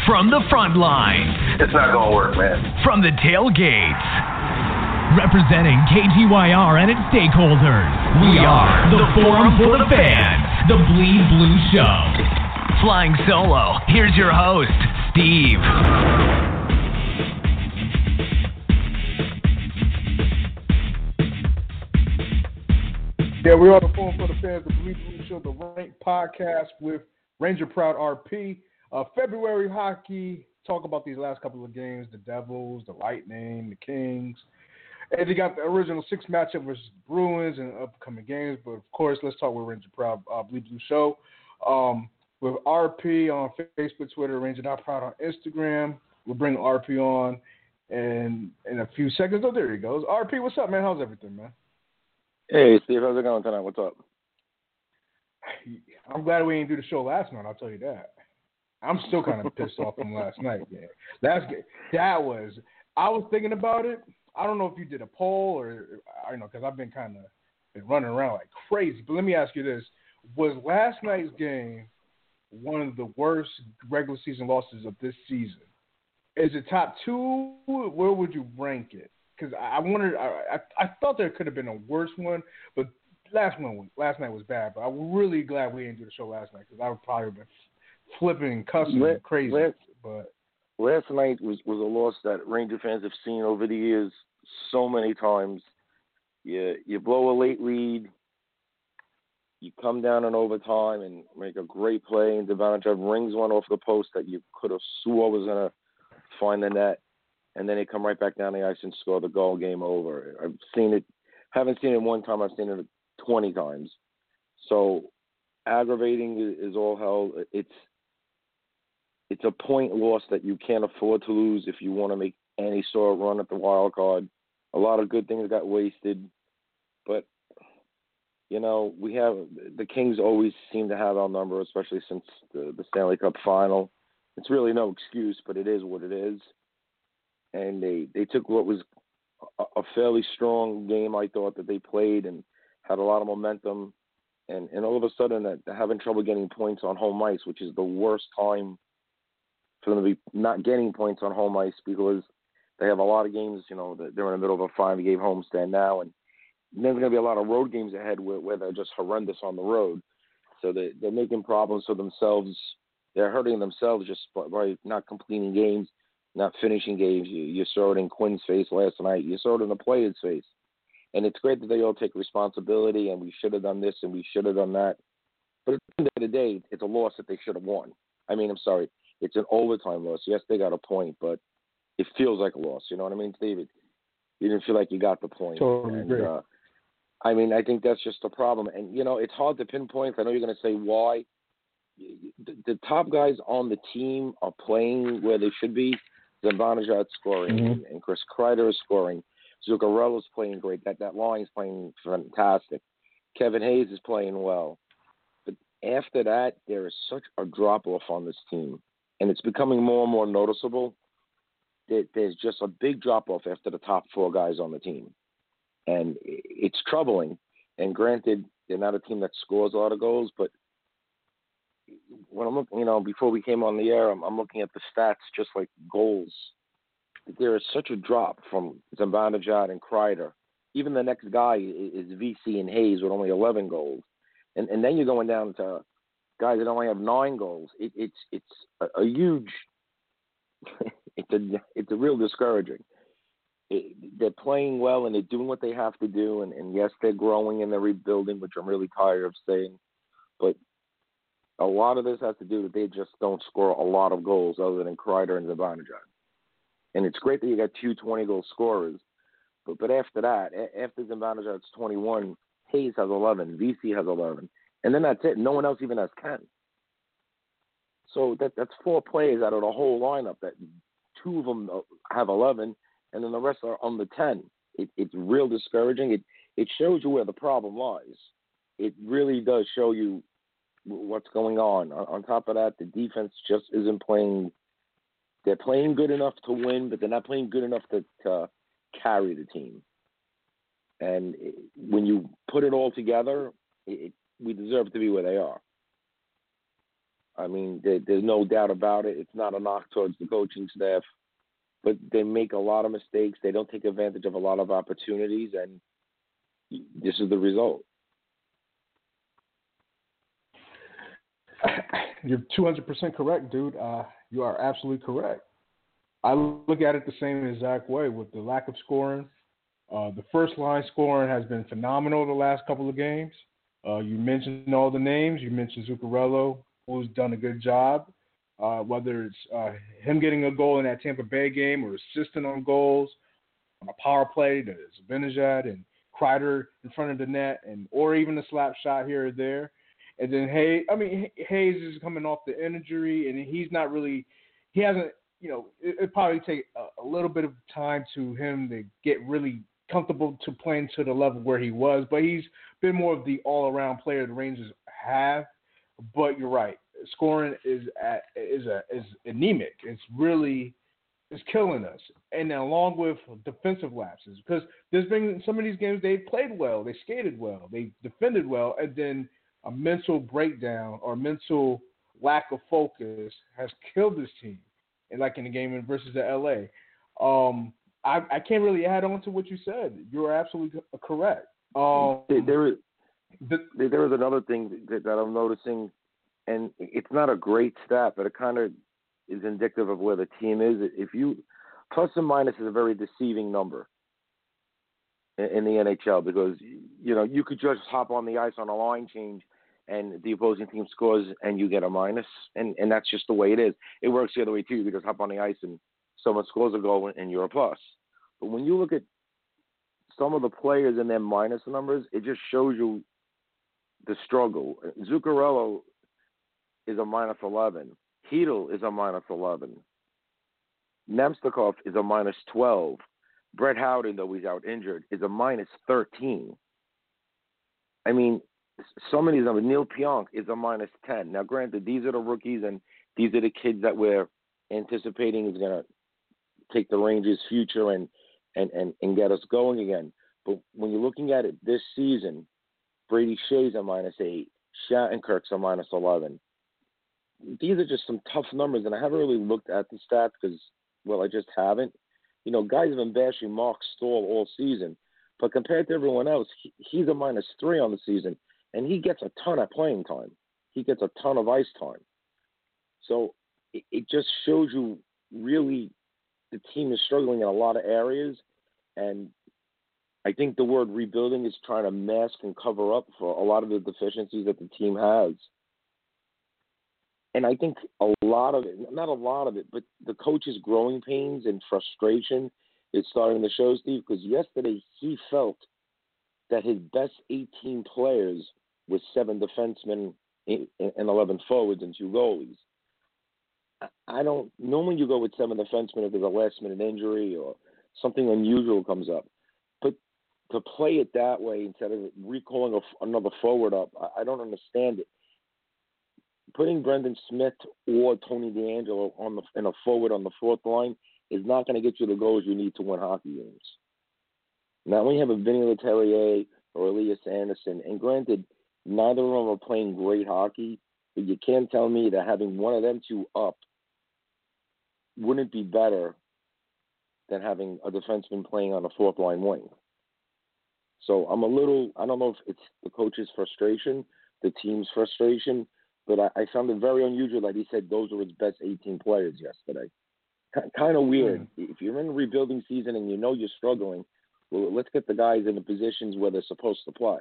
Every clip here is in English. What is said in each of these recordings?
From the front lines. It's not going to work, man. From the tailgates. Representing KGYR and its stakeholders, we are the Forum for the Fans, the Bleed Blue Show. Flying solo, here's your host, Steve. Yeah, we are the Forum for the Fans, the Bleed Blue Show, the Ranked Podcast with Ranger Proud RP. February hockey, talk about these last couple of games, the Devils, the Lightning, the Kings. And they got the original 6 matchup versus Bruins and upcoming games. But, of course, let's talk with Ranger Proud, Bleed Blue Show. With RP on Facebook, Twitter, Ranger Not Proud on Instagram. We'll bring RP on in a few seconds. Oh, there he goes. RP, what's up, man? How's everything, man? Hey, Steve, how's it going tonight? What's up? I'm glad we didn't do the show last night, I'll tell you that. I'm still kind of pissed off from last night, man. I was thinking about it. I don't know if you did a poll or, because I've been running around like crazy. But let me ask you this. Was last night's game one of the worst regular season losses of this season? Is it top 2? Where would you rank it? Because I wondered, I thought there could have been a worse one, but last night was bad. But I'm really glad we didn't do the show last night because I would probably have been flipping and cussing crazy. But last night was a loss that Ranger fans have seen over the years so many times. You blow a late lead, you come down in overtime and make a great play, and Zibanejad rings one off the post that you could have swore was going to find the net. And then they come right back down the ice and score the goal, game over. I've seen it. Haven't seen it one time. I've seen it 20 times. So aggravating is all hell. It's a point loss that you can't afford to lose if you want to make any sort of run at the wild card. A lot of good things got wasted. But, we have the Kings always seem to have our number, especially since the Stanley Cup final. It's really no excuse, but it is what it is. And they took what was a fairly strong game, I thought, that they played and had a lot of momentum. And all of a sudden, they're having trouble getting points on home ice, which is the worst time for them to be not getting points on home ice because they have a lot of games, that they're in the middle of a 5-game homestand now. And there's going to be a lot of road games ahead where they're just horrendous on the road. So they're making problems for themselves. They're hurting themselves just by not completing games. Not finishing games. You saw it in Quinn's face last night. You saw it in the players' face. And it's great that they all take responsibility and we should have done this and we should have done that. But at the end of the day, it's a loss that they should have won. I'm sorry. It's an overtime loss. Yes, they got a point, but it feels like a loss. You know what I mean, David? You didn't feel like you got the point. Totally agree. I think that's just a problem. And, it's hard to pinpoint. I know you're going to say why. The top guys on the team are playing where they should be. Zibanejad scoring, and Chris Kreider is scoring. Zuccarello's playing great. That line's playing fantastic. Kevin Hayes is playing well. But after that, there is such a drop-off on this team. And it's becoming more and more noticeable that there's just a big drop-off after the top 4 guys on the team. And it's troubling. And granted, they're not a team that scores a lot of goals, but when I'm looking, before we came on the air, I'm looking at the stats, just like goals. There is such a drop from Zibanejad and Kreider. Even the next guy is VC and Hayes with only 11 goals, and then you're going down to guys that only have 9 goals. It's a huge. it's a real discouraging. They're playing well and they're doing what they have to do, and yes, they're growing and they're rebuilding, which I'm really tired of saying, but. A lot of this has to do that they just don't score a lot of goals other than Kreider and Zibanejad. And it's great that you got 2 20-goal scorers. But after that, after Zibanejad's 21, Hayes has 11, VC has 11. And then that's it. No one else even has 10. So that's 4 players out of the whole lineup that 2 of them have 11, and then the rest are on the 10. It's real discouraging. It shows you where the problem lies. It really does show you what's going on. On top of that, the defense just isn't playing. They're playing good enough to win, but they're not playing good enough to carry the team. And when you put it all together, we deserve to be where they are. I mean, there's no doubt about it. It's not a knock towards the coaching staff, but they make a lot of mistakes. They don't take advantage of a lot of opportunities, and this is the result. You're 200% correct, dude. You are absolutely correct. I look at it the same exact way with the lack of scoring. The first line scoring has been phenomenal the last couple of games. You mentioned all the names. You mentioned Zuccarello, who's done a good job. Whether it's him getting a goal in that Tampa Bay game or assisting on goals on a power play to Zibanejad and Kreider in front of the net, or even a slap shot here or there. And then Hayes is coming off the injury, and he hasn't, it'd probably take a little bit of time to him to get really comfortable to playing to the level where he was, but he's been more of the all-around player the Rangers have. But you're right, scoring is anemic. It's killing us. And then along with defensive lapses, because there's been some of these games they played well, they skated well, they defended well, and then a mental breakdown or mental lack of focus has killed this team. And like in the game versus the LA. I can't really add on to what you said. You're absolutely correct. There is another thing that I'm noticing, and it's not a great stat, but it kind of is indicative of where the team is. If you plus and minus is a very deceiving number in the NHL, because you could just hop on the ice on a line change and the opposing team scores and you get a minus, and that's just the way it is. It works the other way too. You could just hop on the ice and someone scores a goal and you're a plus. But when you look at some of the players and their minus numbers, it just shows you the struggle. Zuccarello is a minus 11. Hedl is a minus 11. Nemstikov is a minus 12. Brett Howden, though he's out injured, is a minus 13. I mean, some of these numbers. Neil Pionk is a minus 10. Now, granted, these are the rookies and these are the kids that we're anticipating is going to take the Rangers' future and get us going again. But when you're looking at it this season, Brady Shea's a minus 8. Shattenkirk's a minus 11. These are just some tough numbers, and I haven't really looked at the stats because, well, I just haven't. Guys have been bashing Mark Stahl all season, but compared to everyone else, he's a minus 3 on the season, and he gets a ton of playing time. He gets a ton of ice time. So it just shows you really the team is struggling in a lot of areas, and I think the word rebuilding is trying to mask and cover up for a lot of the deficiencies that the team has. And I think a lot of it, not a lot of it, but the coach's growing pains and frustration is starting to show, Steve, because yesterday he felt that his best 18 players were 7 defensemen and 11 forwards and 2 goalies. I don't – normally you go with 7 defensemen if there's a last-minute injury or something unusual comes up. But to play it that way instead of recalling another forward up, I don't understand it. Putting Brendan Smith or Tony DeAngelo in a forward on the fourth line is not going to get you the goals you need to win hockey games. Now, when you have a Vinny Letelier or Elias Anderson, and granted, neither of them are playing great hockey, but you can't tell me that having one of them two up wouldn't be better than having a defenseman playing on a fourth line wing. So I don't know if it's the coach's frustration, the team's frustration, but I found it very unusual that he said those were his best 18 players yesterday. Kind of weird. If you're in a rebuilding season and you're struggling, well, let's get the guys in the positions where they're supposed to play.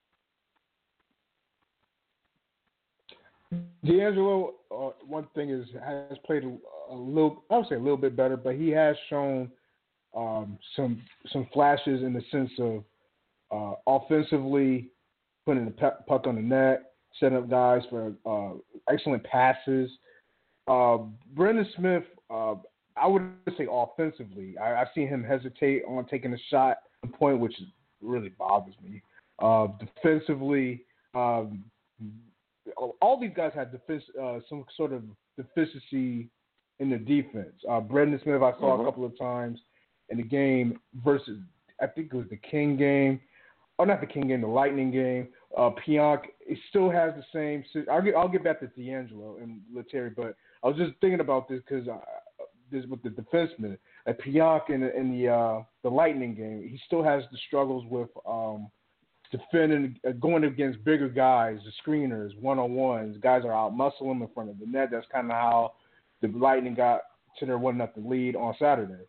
DeAngelo, one thing has played a little, I would say a little bit better, but he has shown some flashes in the sense of offensively putting the puck on the net, setting up guys for excellent passes. Brendan Smith, I wouldn't say offensively. I've seen him hesitate on taking a shot at a point, which really bothers me. Defensively, all these guys had some sort of deficiency in the defense. Brendan Smith, I saw a couple of times in the game versus, I think it was the King game. Oh, not the King game, the Lightning game. Pionk, it still has the same. I'll get back to D'Angelo and Lettieri, but I was just thinking about this because this with the defenseman, Pionk in the Lightning game, he still has the struggles with defending, going against bigger guys, the screeners, one-on-ones. Guys are out muscle him in front of the net. That's kind of how the Lightning got to their 1-0 lead on Saturday.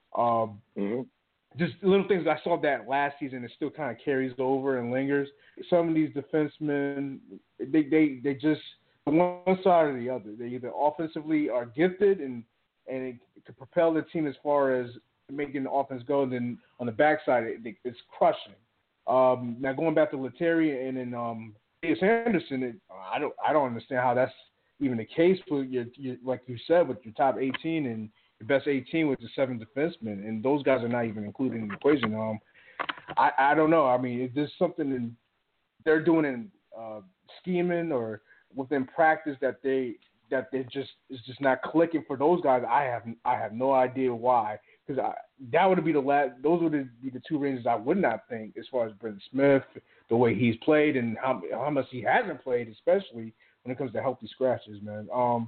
Just little things. I saw that last season. It still kind of carries over and lingers. Some of these defensemen, they just one side or the other. They either offensively are gifted and it could propel the team as far as making the offense go. And then on the backside, it's crushing. Now going back to Lettieri and then Davis Anderson, I don't understand how that's even the case with your like you said, with your top 18 and your best 18 with the 7 defensemen, and those guys are not even included in the equation. I don't know. I mean, is this something they're doing in scheming or within practice that they just is just not clicking for those guys? I have no idea why, because that would be those would be the 2 Rangers I would not think, as far as Brendan Smith, the way he's played and how much he hasn't played, especially when it comes to healthy scratches, man.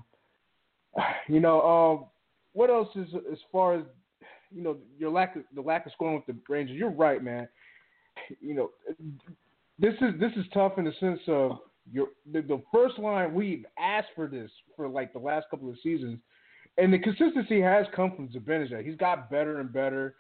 What else is as far as the lack of scoring with the Rangers? You're right, man. This is tough in the sense of the first line. We've asked for this for like the last couple of seasons, and the consistency has come from Zibanejad. He's got better and better.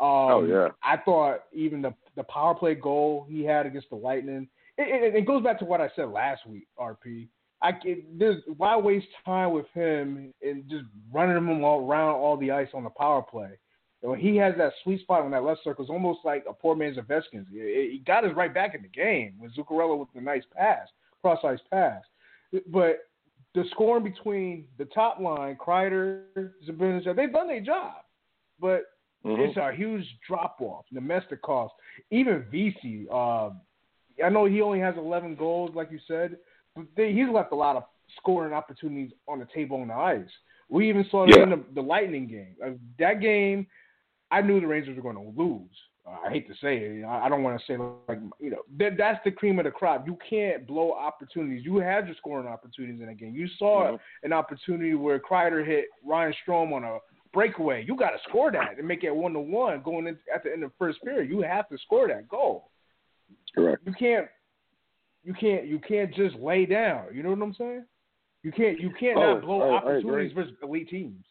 I thought even the power play goal he had against the Lightning. It goes back to what I said last week, RP. Why waste time with him and just running him all around all the ice on the power play? He has that sweet spot on that left circle. It's almost like a poor man's Ovechkin. He got us right back in the game with Zuccarello with the nice pass, cross-ice pass. But the scoring between the top line, Kreider, Zibanejad, they've done their job. But it's a huge drop-off. Nemestikov, even VC. I know he only has 11 goals, like you said, but he's left a lot of scoring opportunities on the table on the ice. We even saw it in the Lightning game. That game, I knew the Rangers were going to lose. I hate to say it. I don't want to say that's the cream of the crop. You can't blow opportunities. You had your scoring opportunities in a game. You saw an opportunity where Kreider hit Ryan Strome on a breakaway. You got to score that and make it 1-1 going in at the end of the first period. You have to score that goal. Correct. You can't just lay down. You know what I'm saying? You can't not blow opportunities versus elite teams.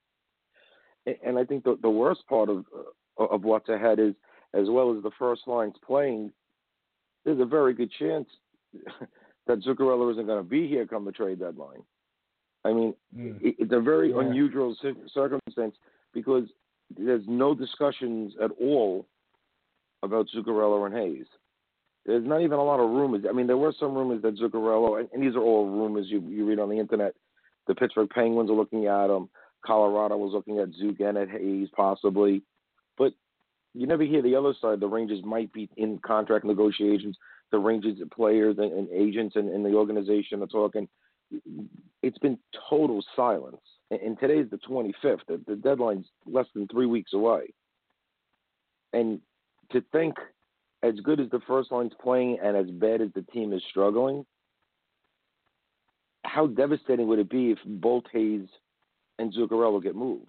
And I think the worst part of what's ahead is, as well as the first line's playing, there's a very good chance that Zuccarello isn't going to be here come the trade deadline. I mean, it's a very unusual circumstance because there's no discussions at all about Zuccarello and Hayes. There's not even a lot of rumors. I mean, there were some rumors that Zuccarello, and these are all rumors you read on the internet, the Pittsburgh Penguins are looking at him. Colorado was looking at Zook and at Hayes possibly. But you never hear the other side. The Rangers might be in contract negotiations. The Rangers players and agents and the organization are talking. It's been total silence. And today's the 25th. The deadline's less than 3 weeks away. And to think, as good as the first line's playing and as bad as the team is struggling, how devastating would it be if both Hayes and Zuccarello get moved?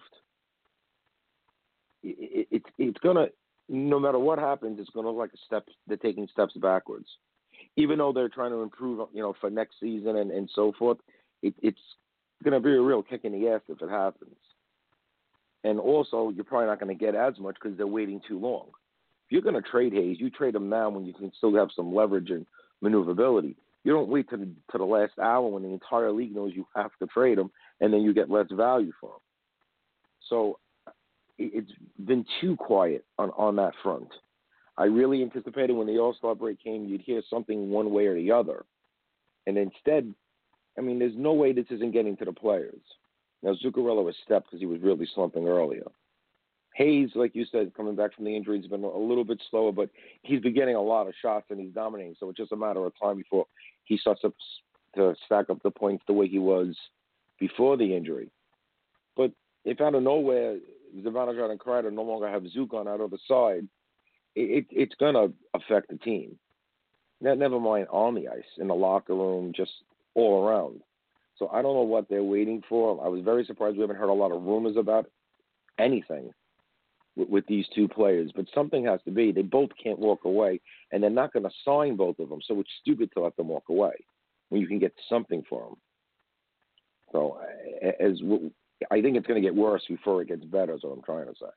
It's going to, no matter what happens, it's going to look like they're taking steps backwards. Even though they're trying to improve, for next season and so forth, it's going to be a real kick in the ass if it happens. And also, you're probably not going to get as much because they're waiting too long. If you're going to trade Hayes, you trade him now when you can still have some leverage and maneuverability. You don't wait to the last hour when the entire league knows you have to trade him, and then you get less value for him. So it's been too quiet on that front. I really anticipated when the All-Star break came, you'd hear something one way or the other. And instead, I mean, there's no way this isn't getting to the players. Now, Zuccarello has stepped because he was really slumping earlier. Hayes, like you said, coming back from the injury, has been a little bit slower, but he's been getting a lot of shots and he's dominating. So it's just a matter of time before he starts to stack up the points the way he was before the injury. But if out of nowhere, Zibanejad and Kreider no longer have Zook on that other side, it's going to affect the team. Never mind on the ice, in the locker room, just all around. So I don't know what they're waiting for. I was very surprised we haven't heard a lot of rumors about anything with these two players. But something has to be. They both can't walk away, and they're not going to sign both of them. So it's stupid to let them walk away when you can get something for them. So I think it's going to get worse before it gets better is what I'm trying to say.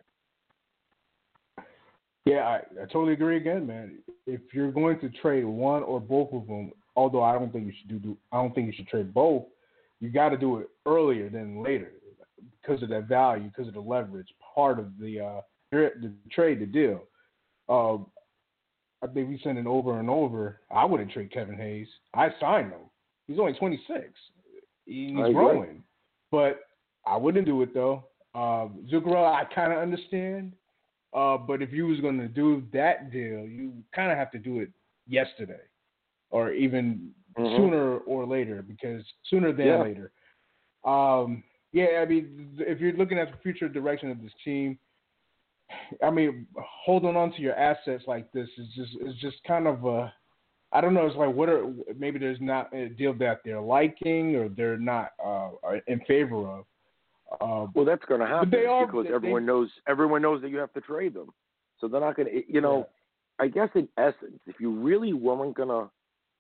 Yeah, I totally agree again, man. If you're going to trade one or both of them, although I don't think you should trade both, you got to do it earlier than later because of that value, because of the leverage part of the trade, the deal. I think we said it over and over. I wouldn't trade Kevin Hayes. I signed him. He's only 26. He's growing, but I wouldn't do it though. Zuccarello, I kind of understand. But if you was going to do that deal, you kind of have to do it yesterday or even sooner or later, because sooner than later. I mean, if you're looking at the future direction of this team, I mean, holding on to your assets like this is just kind of I don't know. It's like maybe there's not a deal that they're liking or they're not in favor of. Well, that's going to happen because everyone knows that you have to trade them. So they're not going to, I guess in essence, if you really weren't going to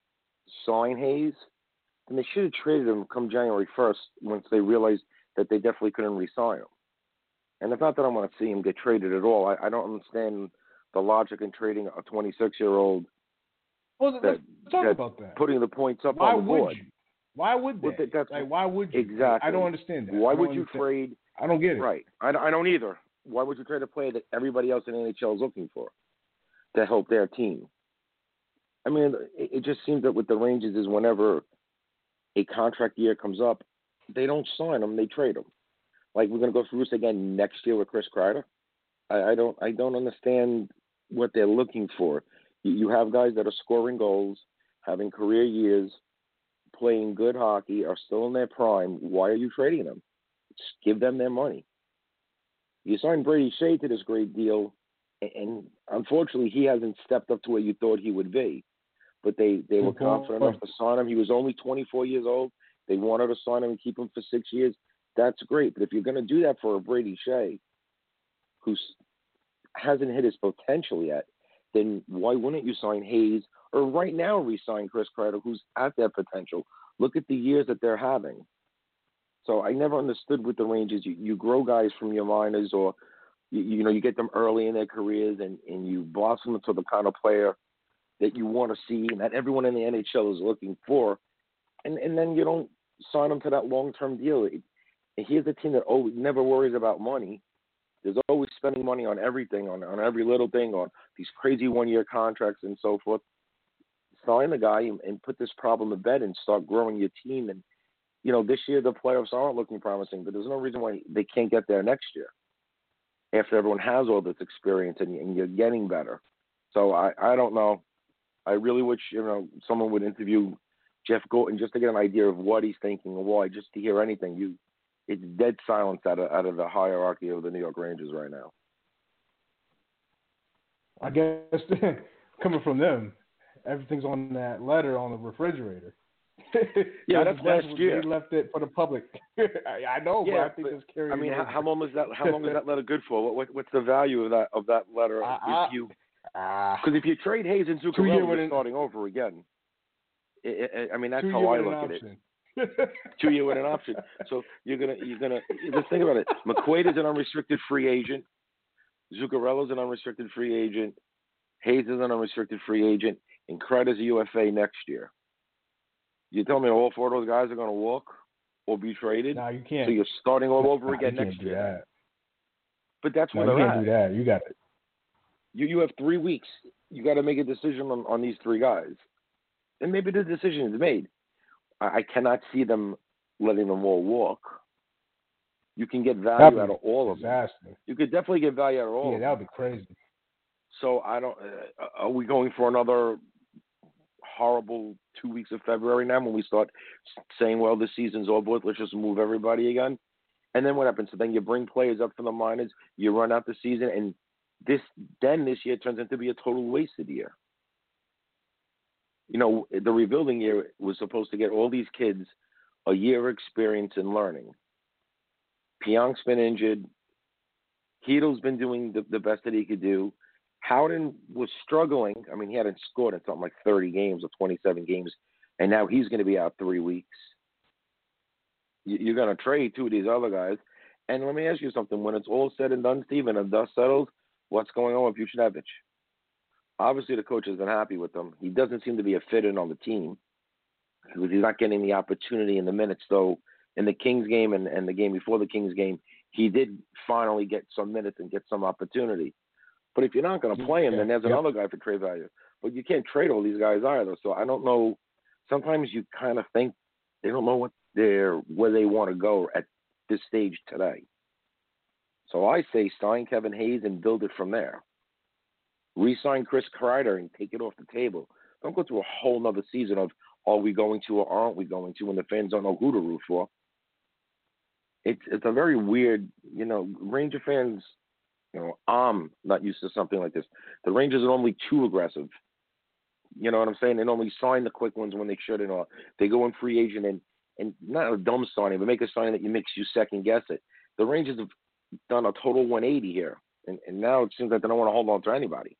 sign Hayes, then they should have traded him come January 1st once they realized that they definitely couldn't re-sign him. And it's not that I want to see him get traded at all. I don't understand the logic in trading a 26-year-old. Well, let's talk about that. Putting the points up on the board. Why would they? Why would you? Exactly. I don't understand that. Why would you trade? I don't get it. Right. I don't either. Why would you trade a player that everybody else in the NHL is looking for to help their team? I mean, it just seems that with the Rangers is whenever a contract year comes up, they don't sign them, they trade them. Like we're going to go through this again next year with Chris Kreider. I don't understand what they're looking for. You have guys that are scoring goals, having career years, playing good hockey, are still in their prime. Why are you trading them? Just give them their money. You signed Brady Shea to this great deal, and unfortunately he hasn't stepped up to where you thought he would be. But they were confident enough to sign him. He was only 24 years old. They wanted to sign him and keep him for 6 years. That's great. But if you're going to do that for a Brady Shea, who hasn't hit his potential yet, then why wouldn't you sign Hayes or right now re-sign Chris Kreider, who's at their potential? Look at the years that they're having. So I never understood with the Rangers. You grow guys from your minors, or you get them early in their careers, and you blossom into the kind of player that you want to see and that everyone in the NHL is looking for, and then you don't sign them to that long-term deal. And here's a team that never worries about money. There's always spending money on everything, on every little thing, on these crazy one-year contracts and so forth. Sign the guy and put this problem to bed and start growing your team. And, this year the playoffs aren't looking promising, but there's no reason why they can't get there next year after everyone has all this experience and you're getting better. So I don't know. I really wish, someone would interview Jeff Gorton just to get an idea of what he's thinking and why, just to hear anything. It's dead silence out of the hierarchy of the New York Rangers right now. I guess coming from them, everything's on that letter on the refrigerator. Yeah, that's last year. They left it for the public. I know, yeah, but I think it's carrying. I mean, how long is that letter good for? What's the value of that letter? Because if you trade Hayes and Zuccarello, you're starting over again. I mean, that's how I look at it. 2 year with an option. So you're gonna just think about it. McQuaid is an unrestricted free agent. Zuccarello is an unrestricted free agent. Hayes is an unrestricted free agent, and Kreider's a UFA next year. You tell me all four of those guys are going to walk or be traded? No, you can't. So you're starting all over again next year. That. But that's what you can't do that. You got it. You have 3 weeks. You got to make a decision on these three guys, and maybe the decision is made. I cannot see them letting them all walk. You can get value out of all of them. You could definitely get value out of all of them. Yeah, that would be crazy. So I don't. Are we going for another horrible 2 weeks of February now when we start saying, well, the season's over, let's just move everybody again? And then what happens? So then you bring players up from the minors, you run out the season, and this year turns into be a total wasted year. The rebuilding year was supposed to get all these kids a year of experience in learning. Pionk's been injured. Heedle's been doing the best that he could do. Howden was struggling. I mean, he hadn't scored in something like 30 games or 27 games, and now he's going to be out 3 weeks. You're going to trade 2 of these other guys. And let me ask you something. When it's all said and done, Steve, and the dust settles, what's going on with Buchnevich? Obviously, the coach isn't happy with him. He doesn't seem to be a fit-in on the team because he's not getting the opportunity in the minutes, though. In the Kings game and the game before the Kings game, he did finally get some minutes and get some opportunity. But if you're not going to play him, then there's another guy for trade value. But you can't trade all these guys either. So I don't know. Sometimes you kind of think they don't know where they want to go at this stage today. So I say sign Kevin Hayes and build it from there. Re-sign Chris Kreider and take it off the table. Don't go through a whole nother season of are we going to or aren't we going to when the fans don't know who to root for. It's a very weird, Ranger fans, I'm not used to something like this. The Rangers are normally too aggressive. You know what I'm saying? They normally sign the quick ones when they shouldn't, or they go in free agent and not a dumb signing, but make a signing that makes you second guess it. The Rangers have done a total 180 here, and now it seems like they don't want to hold on to anybody.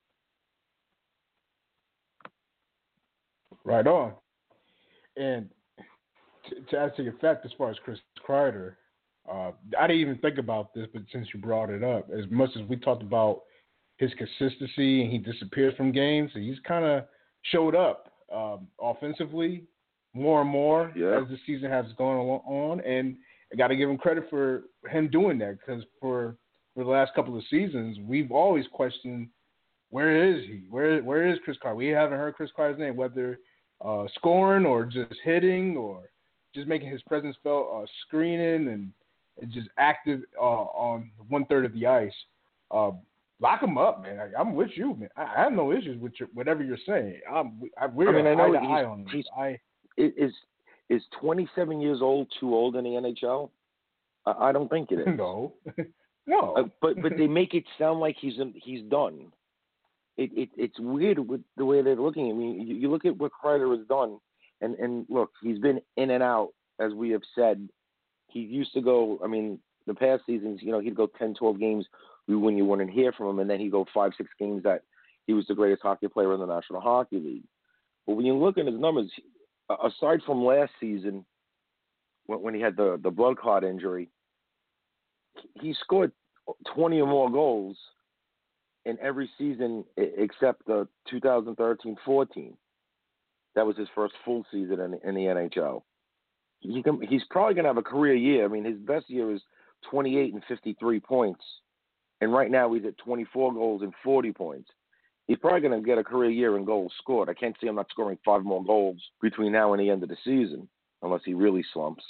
Right on. And to add to your fact, as far as Chris Kreider, I didn't even think about this, but since you brought it up, as much as we talked about his consistency and he disappears from games, he's kind of showed up offensively more and more as the season has gone on, and I got to give him credit for him doing that because for the last couple of seasons, we've always questioned where is he? Where is Chris Kreider? We haven't heard Chris Kreider's name, whether scoring or just hitting or just making his presence felt, screening and just active on 1/3 of the ice. Lock him up, man. I'm with you, man. I have no issues with whatever you're saying. We're I know eye on this. Is 27 years old too old in the NHL? I don't think it is. No. But they make it sound like he's done. It's weird with the way they're looking. I mean, you look at what Kreider has done, and look, he's been in and out, as we have said. He used to go, I mean, the past seasons, he'd go 10, 12 games when you wouldn't hear from him, and then he'd go 5, 6 games that he was the greatest hockey player in the National Hockey League. But when you look at his numbers, aside from last season, when he had the blood clot injury, he scored 20 or more goals in every season except the 2013-14. That was his first full season in the NHL. He's probably going to have a career year. I mean, his best year is 28 and 53 points. And right now he's at 24 goals and 40 points. He's probably going to get a career year in goals scored. I can't see him not scoring 5 more goals between now and the end of the season unless he really slumps.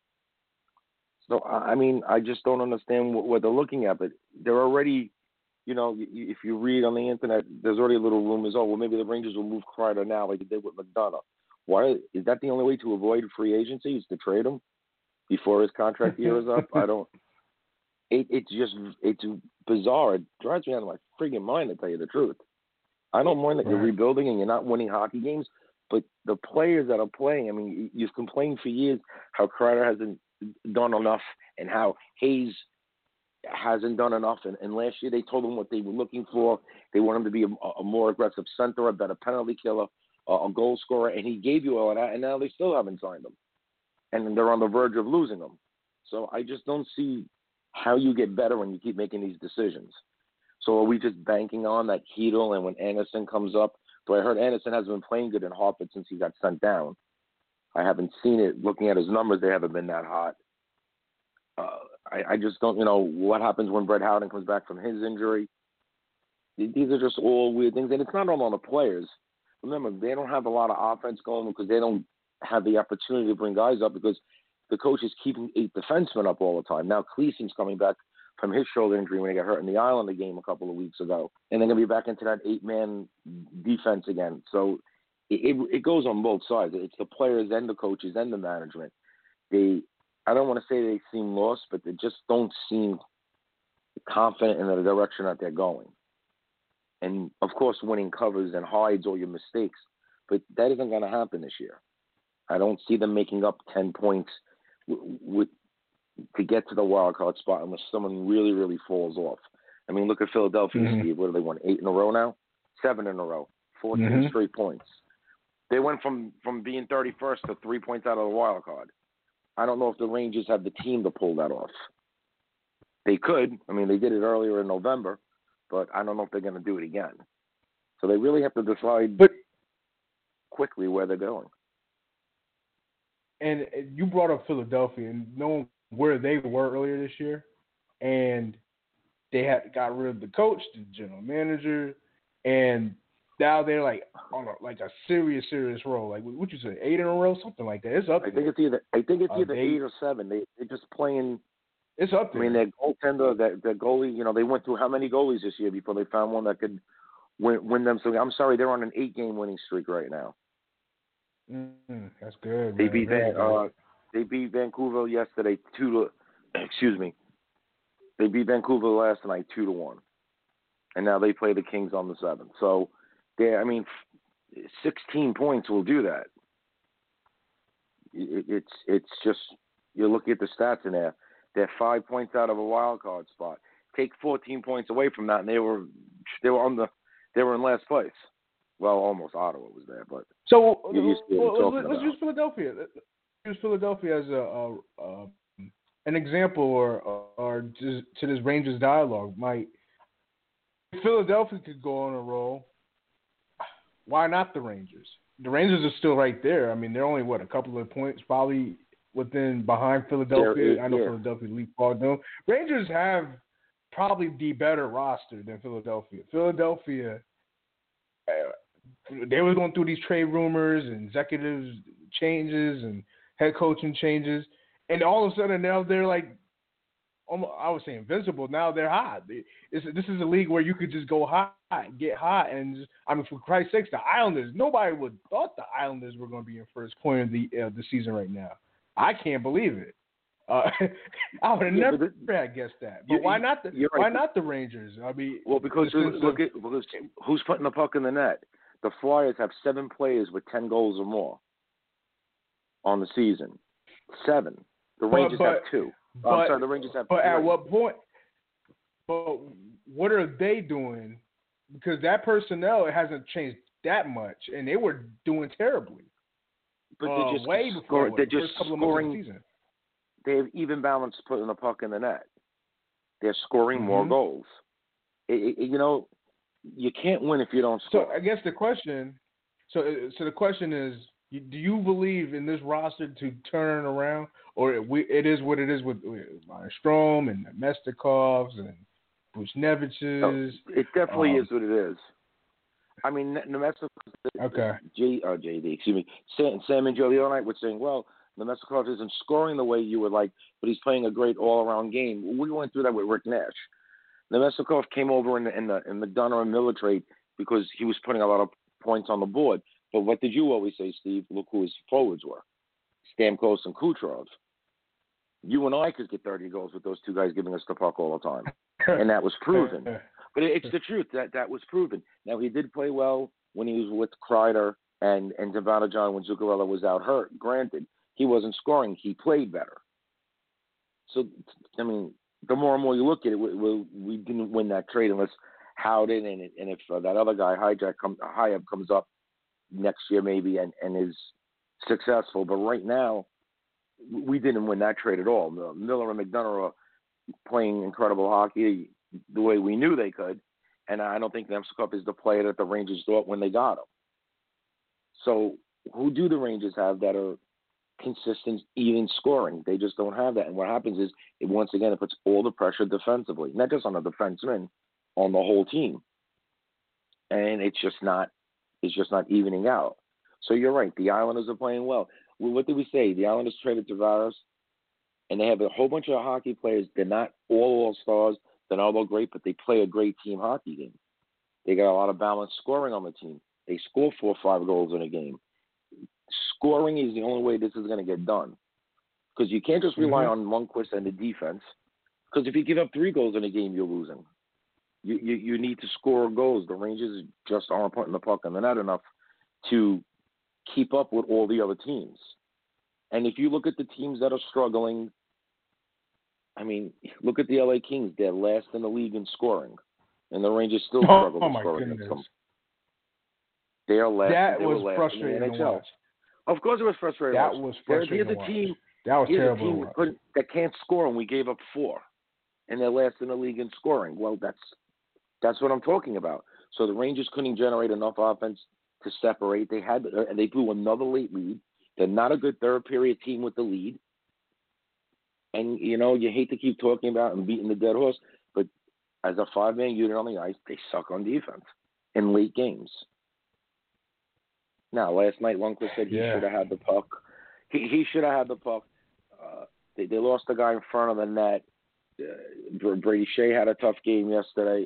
So, I mean, I just don't understand what they're looking at. But they're already, if you read on the internet, there's already a little rumors, maybe the Rangers will move Kreider now like they did with McDonough. Why is that the only way to avoid free agency is to trade him before his contract year is up? I don't. It's bizarre. It drives me out of my friggin' mind, to tell you the truth. I don't mind that you're rebuilding and you're not winning hockey games, but the players that are playing, I mean, you've complained for years how Kreider hasn't done enough and how Hayes hasn't done enough. And last year they told him what they were looking for. They want him to be a more aggressive center, a better penalty killer, a goal scorer, and he gave you all of that, and now they still haven't signed him. And they're on the verge of losing him. So I just don't see how you get better when you keep making these decisions. So are we just banking on that Chytil and when Anderson comes up? So I heard Anderson hasn't been playing good in Hartford since he got sent down. I haven't seen it. Looking at his numbers, they haven't been that hot. I just don't, what happens when Brett Howden comes back from his injury. These are just all weird things. And it's not all on the players. Remember, they don't have a lot of offense going because they don't have the opportunity to bring guys up because the coach is keeping 8 defensemen up all the time. Now Cleason's coming back from his shoulder injury when he got hurt in the Islander game a couple of weeks ago. And they're going to be back into that 8-man defense again. So it goes on both sides. It's the players and the coaches and the management. I don't want to say they seem lost, but they just don't seem confident in the direction that they're going. And, of course, winning covers and hides all your mistakes. But that isn't going to happen this year. I don't see them making up 10 points to get to the wild card spot unless someone really, really falls off. I mean, look at Philadelphia, Steve. What do they won? 8 in a row now? 7 in a row. 14 straight points. They went from being 31st to 3 points out of the wild card. I don't know if the Rangers have the team to pull that off. They could. I mean, they did it earlier in November, but I don't know if they're going to do it again. So they really have to decide quickly where they're going. And you brought up Philadelphia and knowing where they were earlier this year, and they had got rid of the coach, the general manager, and now they're like on a serious role. Like what you say, 8 in a row, something like that. It's up. I think it's either 8 or 7. They're just playing. It's up there. I mean, their goaltender, their goalie. You know, they went through how many goalies this year before they found one that could win them. So I'm sorry, they're on an 8-game winning streak right now. That's good. They beat they beat Vancouver yesterday 2-. Excuse me. They beat Vancouver last night 2-1, and now they play the Kings on the 7th. So, 16 points will do that. It's just you're looking at the stats in there. They're 5 points out of a wild card spot. Take 14 points away from that, and they were in last place. Well, almost Ottawa was there, but so let's use Philadelphia. Use Philadelphia as an example, or just to this Rangers dialogue. If Philadelphia could go on a roll, why not the Rangers? The Rangers are still right there. I mean, they're only a couple of points probably behind Philadelphia. I know Philadelphia leapfrogged them. Rangers have probably the better roster than Philadelphia. Philadelphia. They were going through these trade rumors and executive changes and head coaching changes, and all of a sudden now they're like, almost, I would say invincible. Now they're hot. This is a league where you could just go hot, get hot, and for Christ's sakes, the Islanders. Nobody would thought the Islanders were going to be in first point of the season right now. I can't believe it. I would have never had guessed that. But why not the Rangers? I mean, because who's putting the puck in the net? The Flyers have 7 players with 10 goals or more on the season. 7. The Rangers have 2. The Rangers have 3. But at what point? But what are they doing? Because that personnel hasn't changed that much, and they were doing terribly. But they're just way before they're just first couple scoring. Of months of the season. They have even balance putting the puck in the net. They're scoring more goals. You can't win if you don't score. So I guess the question, so the question is, do you believe in this roster to turn it around, or it is what it is with Strom and Mestikov and Buchneviches? No, it definitely is what it is. I mean, Nemestikov. Okay. JD, excuse me. Sam and Joe the other night were saying, well, Nemestikov isn't scoring the way you would like, but he's playing a great all-around game. We went through that with Rick Nash. Nemestikov came over in the Gunnar and Miller trade because he was putting a lot of points on the board. But what did you always say, Steve? Look who his forwards were. Stamkos and Kucherov. You and I could get 30 goals with those two guys giving us the puck all the time. And that was proven. But it's the truth. That was proven. Now, he did play well when he was with Kreider and Zibanejad when Zuccarello was out hurt. Granted, he wasn't scoring. He played better. So, I mean, the more and more you look at it, we didn't win that trade unless Howden and if that other guy, Hayab, comes up next year maybe and is successful. But right now, we didn't win that trade at all. Miller and McDonough are playing incredible hockey the way we knew they could, and I don't think Nemestikov is the player that the Rangers thought when they got him. So who do the Rangers have that are consistent, even scoring? They just don't have that. And what happens is, once again, it puts all the pressure defensively, not just on the defenseman, on the whole team. And it's just not evening out. So you're right. The Islanders are playing well. What did we say? The Islanders traded Tavares, and they have a whole bunch of hockey players. They're not all stars. They're not all great, but they play a great team hockey game. They got a lot of balanced scoring on the team. They score 4 or 5 goals in a game. Scoring is the only way this is going to get done, because you can't just rely on Lundqvist and the defense, Because if you give up 3 goals in a game, you're losing. You need to score goals. The Rangers just aren't putting the puck in the net enough to keep up with all the other teams. And if you look at the teams that are struggling, I mean, look at the LA Kings. They're last in the league in scoring, and the Rangers still struggle with scoring against them. They are last. That was frustrating to watch. Of course, it was frustrating. That was frustrating to watch. Team, that was terrible to watch. That can't score, and we gave up 4, and they're last in the league in scoring. Well, that's what I'm talking about. So the Rangers couldn't generate enough offense to separate. They blew another late lead. They're not a good third period team with the lead. And, you know, you hate to keep talking about and beating the dead horse, but as a 5-man unit on the ice, they suck on defense in late games. Now, last night, Lundqvist said he should have had the puck. He should have had the puck. They lost the guy in front of the net. Brady Shea had a tough game yesterday.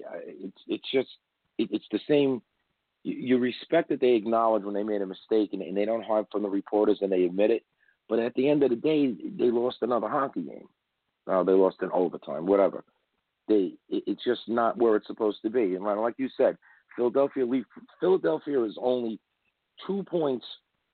It's the same. You respect that they acknowledge when they made a mistake, and they don't hide from the reporters, and they admit it. But at the end of the day, they lost another hockey game. They lost in overtime, whatever. It's just not where it's supposed to be. And like you said, Philadelphia is only 2 points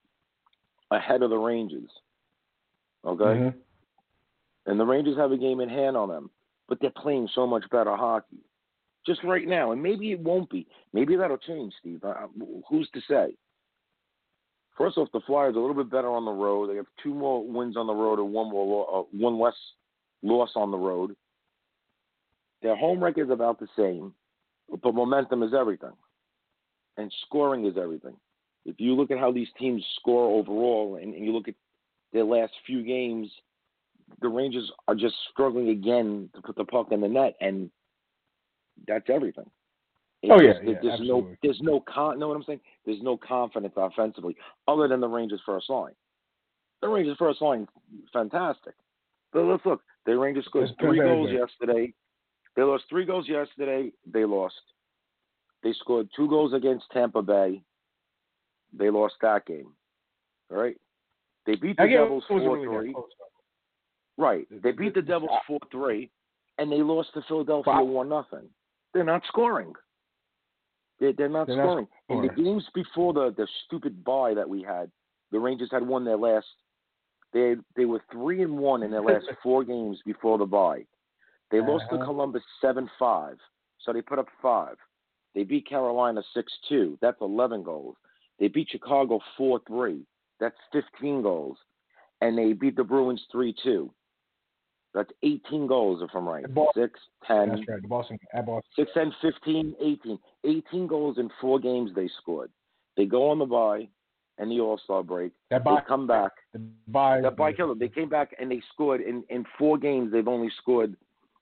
ahead of the Rangers. Okay? Mm-hmm. And the Rangers have a game in hand on them, but they're playing so much better hockey. Just right now, and maybe it won't be. Maybe that'll change, Steve. Who's to say? First off, the Flyers are a little bit better on the road. They have 2 more wins on the road and one less loss on the road. Their home record is about the same, but momentum is everything, and scoring is everything. If you look at how these teams score overall, and you look at their last few games, the Rangers are just struggling again to put the puck in the net, and that's everything. There's know what I'm saying? There's no confidence offensively other than the Rangers' first line. The Rangers' first line, fantastic. But let's look. The Rangers scored 3 goals yesterday. They lost 3 goals yesterday. They lost. They scored 2 goals against Tampa Bay. They lost that game. All right? They beat the Devils 4-3. Right. They beat the Devils 4-3, and they lost to Philadelphia 1-0. They're not scoring. They're not scoring. In the games before the stupid bye that we had, the Rangers had won their last. They were 3-1 in their last 4 games before the bye. They lost to Columbus 7-5, so they put up 5. They beat Carolina 6-2. That's 11 goals. They beat Chicago 4-3. That's 15 goals, and they beat the Bruins 3-2. That's 18 goals, if I'm right. 6, 10. That's right. Boston. 6, 10, 15, 18. 18 goals in 4 games they scored. They go on the bye and the All-Star break. They come back. That bye killed them. They came back and they scored. In 4 games, they've only scored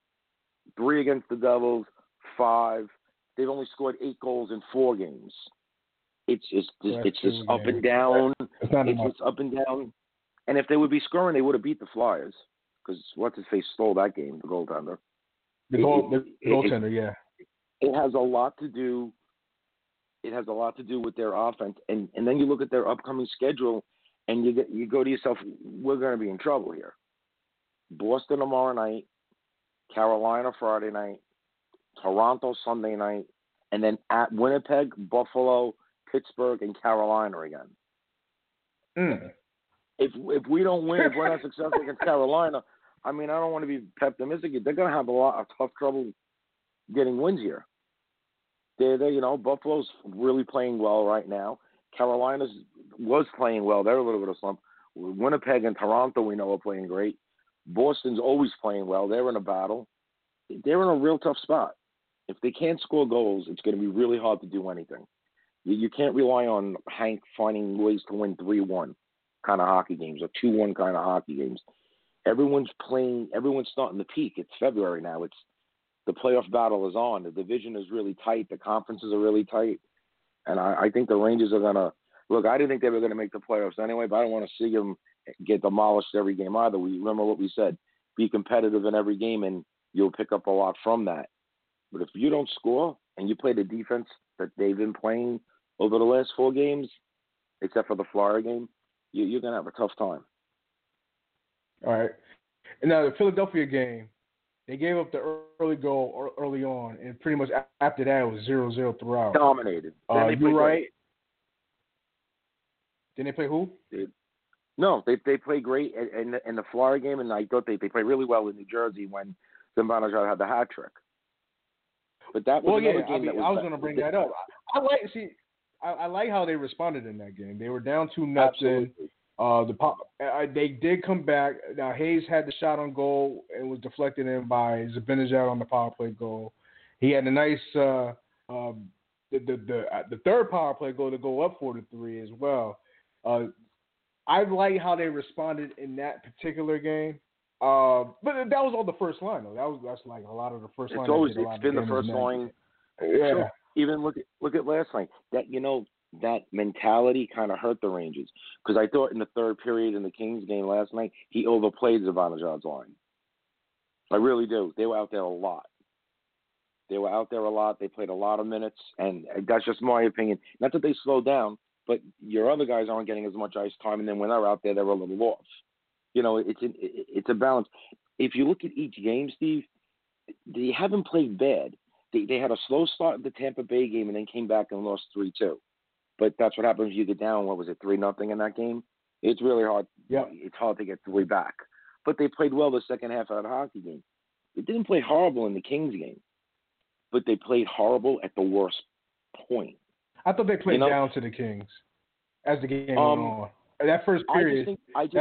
3 against the Devils, 5. They've only scored 8 goals in 4 games. It's just up and down. It's just up and down. And if they would be scoring, they would have beat the Flyers. Because what's-his-face stole that game, the goaltender. The goaltender, yeah. It has a lot to do. It has a lot to do with their offense, and then you look at their upcoming schedule, and you go to yourself, we're going to be in trouble here. Boston tomorrow night, Carolina Friday night, Toronto Sunday night, and then at Winnipeg, Buffalo, Pittsburgh, and Carolina again. If we don't win, if we're not successful against Carolina, I mean, I don't want to be pessimistic. They're going to have a lot of tough trouble getting wins here. Buffalo's really playing well right now. Carolina's was playing well. They're a little bit of slump. Winnipeg and Toronto, we know, are playing great. Boston's always playing well. They're in a battle. They're in a real tough spot. If they can't score goals, it's going to be really hard to do anything. You can't rely on Hank finding ways to win 3-1 kind of hockey games or 2-1 kind of hockey games. Everyone's starting to peak. It's February now. The playoff battle is on. The division is really tight. The conferences are really tight. And I think the Rangers are going to – look, I didn't think they were going to make the playoffs anyway, but I don't want to see them get demolished every game either. We remember what we said. Be competitive in every game, and you'll pick up a lot from that. But if you don't score and you play the defense that they've been playing over the last 4 games, except for the Florida game, you're going to have a tough time. All right. And now the Philadelphia game, They gave up the early goal early on, and pretty much after that, it was 0-0 throughout. Dominated. You're right. Didn't they play who? No, they played great in the Florida game, and I thought they played really well in New Jersey when Zibanejad had the hat trick. But that was another game that was. I was going to bring that up. I like how they responded in that game. They were down 2-0. They did come back. Now Hayes had the shot on goal and was deflected in by Zibanejad on the power play goal. He had a nice the third power play goal to go up 4-3 as well. I like how they responded in that particular game. But that was all the first line though. That's like a lot of the first line. It's been the first line. Yeah. Sure. Even look at last night. That mentality kind of hurt the Rangers because I thought in the third period in the Kings game last night he overplayed Zibanejad's line. I really do. They were out there a lot. They played a lot of minutes, and that's just my opinion. Not that they slowed down, but your other guys aren't getting as much ice time, and then when they're out there, they're a little off. It's a balance. If you look at each game, Steve, they haven't played bad. They had a slow start in the Tampa Bay game and then came back and lost 3-2. But that's what happens if you get down, 3-0 in that game? It's really hard. Yeah. It's hard to get the way back. But they played well the second half of that hockey game. They didn't play horrible in the Kings game, but they played horrible at the worst point. I thought they played down to the Kings as the game went on. That first period.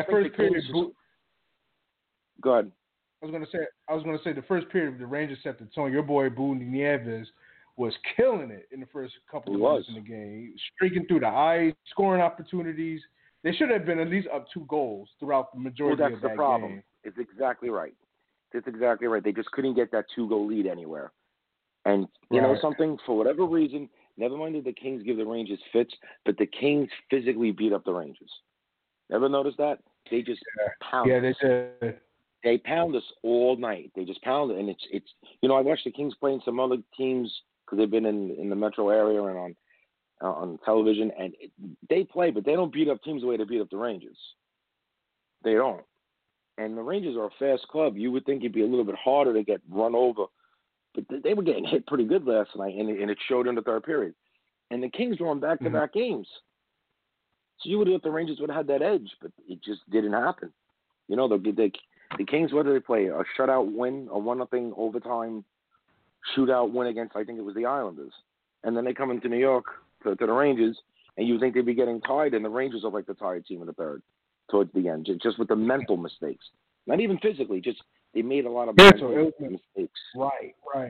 Go ahead. I was gonna say the first period the Rangers set the tone. Your boy Boo Nieves was killing it in the first couple of minutes in the game, streaking through the ice, scoring opportunities. They should have been at least up 2 goals throughout the majority of that game. That's the problem. It's exactly right. They just couldn't get that 2-goal lead anywhere. And you know something, for whatever reason, never mind did the Kings give the Rangers fits, but the Kings physically beat up the Rangers. Ever notice that? They just pound. Yeah, they did. They pound us all night. They just pound it, and it's. I watched the Kings playing some other teams because they've been in the metro area and on television, and they play, but they don't beat up teams the way they beat up the Rangers. They don't. And the Rangers are a fast club. You would think it'd be a little bit harder to get run over, but they were getting hit pretty good last night, and it showed in the third period. And the Kings were on back-to-back games. So you would have thought the Rangers would have had that edge, but it just didn't happen. The Kings, what did they play? A shutout win, a 1-0 overtime shootout win against, I think it was the Islanders. And then they come into New York to the Rangers, and you think they'd be getting tired, and the Rangers are like the tired team in the third towards the end, just with the mental mistakes. Not even physically, just they made a lot of mental mistakes. Right.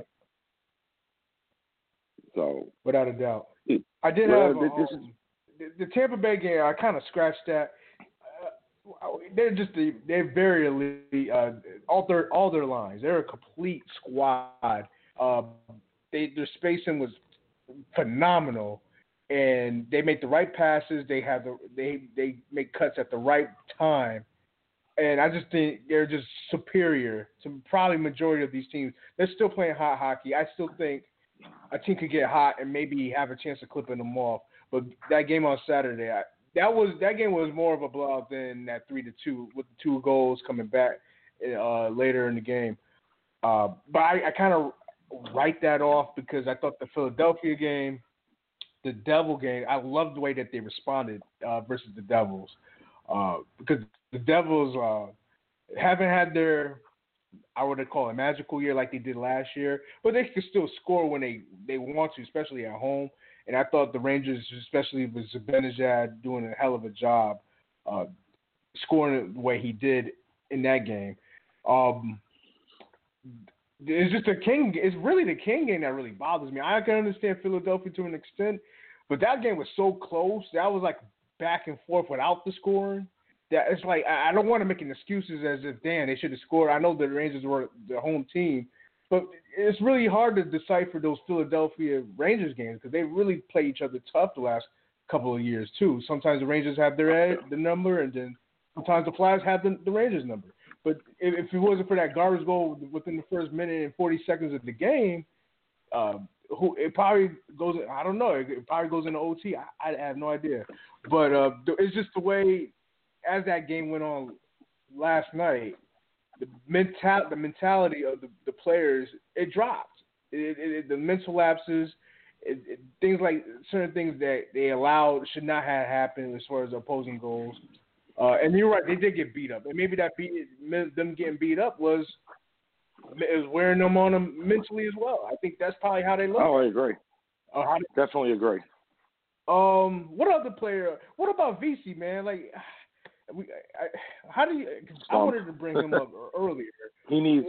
So, without a doubt. I did have the Tampa Bay game, I kind of scratched that. They're very elite. All their lines. They're a complete squad. Their spacing was phenomenal, and they make the right passes. They make cuts at the right time, and I just think they're just superior to probably majority of these teams. They're still playing hot hockey. I still think a team could get hot and maybe have a chance of clipping them off. But that game on Saturday, that game was more of a blowout than that 3-2 with the 2 goals coming back later in the game. But I kind of write that off because I thought the Philadelphia game, the Devil game, I loved the way that they responded versus the Devils because the Devils haven't had their, I would call it, magical year like they did last year, but they can still score when they want to, especially at home. And I thought the Rangers, especially with Zibanejad, doing a hell of a job scoring the way he did in that game. It's just it's really the King game that really bothers me. I can understand Philadelphia to an extent, but that game was so close. That was like back and forth without the scoring. That it's like I don't want to make excuses as if, damn, they should have scored. I know the Rangers were the home team, but it's really hard to decipher those Philadelphia Rangers games because they really play each other tough the last couple of years too. Sometimes the Rangers have the number, and then sometimes the Flyers have the Rangers number. But if it wasn't for that garbage goal within the first minute and 40 seconds of the game, it probably goes. I don't know. It probably goes into OT. I have no idea. But it's just the way as that game went on last night. the mentality of the players, it dropped. The mental lapses, things like certain things that they allowed should not have happened as far as opposing goals. And you're right, they did get beat up, and maybe them getting beat up was wearing them on them mentally as well. I think that's probably how they look. Oh, I agree. Definitely agree. What other player? What about VC, man? Like, how do you? I wanted to bring him up earlier. He needs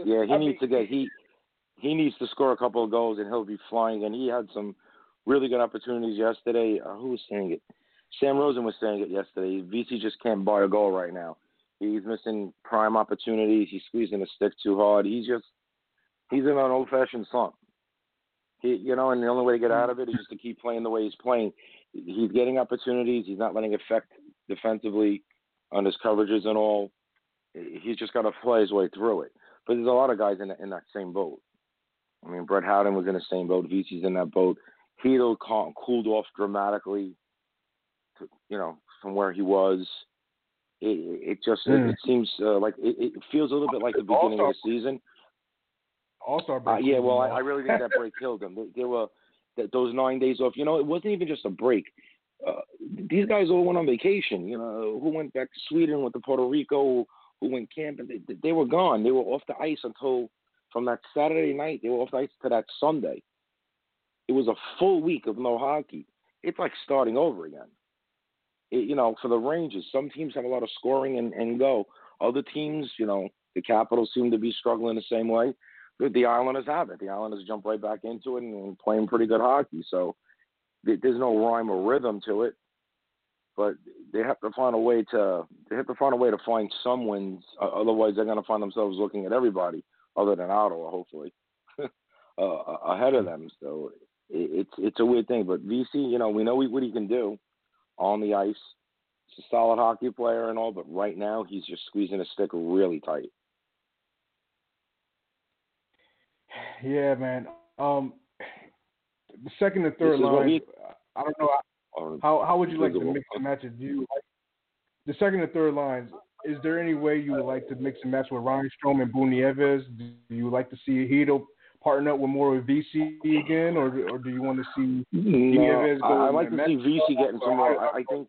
to score a couple of goals and he'll be flying. And he had some really good opportunities yesterday. Who was saying it? Sam Rosen was saying it yesterday. VC just can't bar a goal right now. He's missing prime opportunities. He's squeezing the stick too hard. He's in an old-fashioned slump. And the only way to get out of it is just to keep playing the way he's playing. He's getting opportunities. He's not letting it affect defensively on his coverages and all. He's just got to play his way through it. But there's a lot of guys in that same boat. I mean, Brett Howden was in the same boat. VC's in that boat. Hedo cooled off dramatically, from where he was. It seems like it feels a little bit like the beginning of the season. All-Star break. I really think that break killed him. There were those 9 days off. It wasn't even just a break. These guys all went on vacation. Who went back to Sweden, went to Puerto Rico, who went camping. They were gone. They were off the ice until from that Saturday night. They were off the ice to that Sunday. It was a full week of no hockey. It's like starting over again. For the Rangers, some teams have a lot of scoring and go. Other teams, the Capitals seem to be struggling the same way. The Islanders have it. The Islanders jump right back into it and playing pretty good hockey. So there's no rhyme or rhythm to it. But they have to find a way to find some wins. Otherwise, they're going to find themselves looking at everybody other than Ottawa, hopefully, ahead of them. So it's a weird thing. But VC, we know what he can do on the ice. He's a solid hockey player and all, but right now he's just squeezing his stick really tight. Yeah, man. The second and third line, I don't know. How would you like to mix and match it? The second and third lines, is there any way you would like to mix and match with Ryan Strome and Boo Nieves? Do you like to see Hedo partner up with more with VC again, or do you want to see Nieves go? I like to see VC getting some more.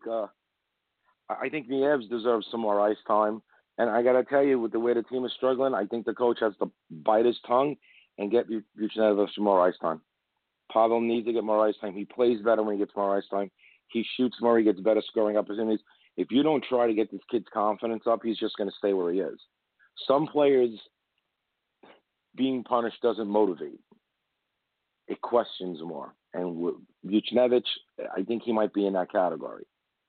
I think Nieves deserves some more ice time. And I got to tell you, with the way the team is struggling, I think the coach has to bite his tongue and get Buchanan some more ice time. Pavel needs to get more ice time. He plays better when he gets more ice time. He shoots more. He gets better scoring opportunities. If you don't try to get this kid's confidence up, he's just going to stay where he is. Some players being punished doesn't motivate. It questions more. And Buchnevich, I think he might be in that category.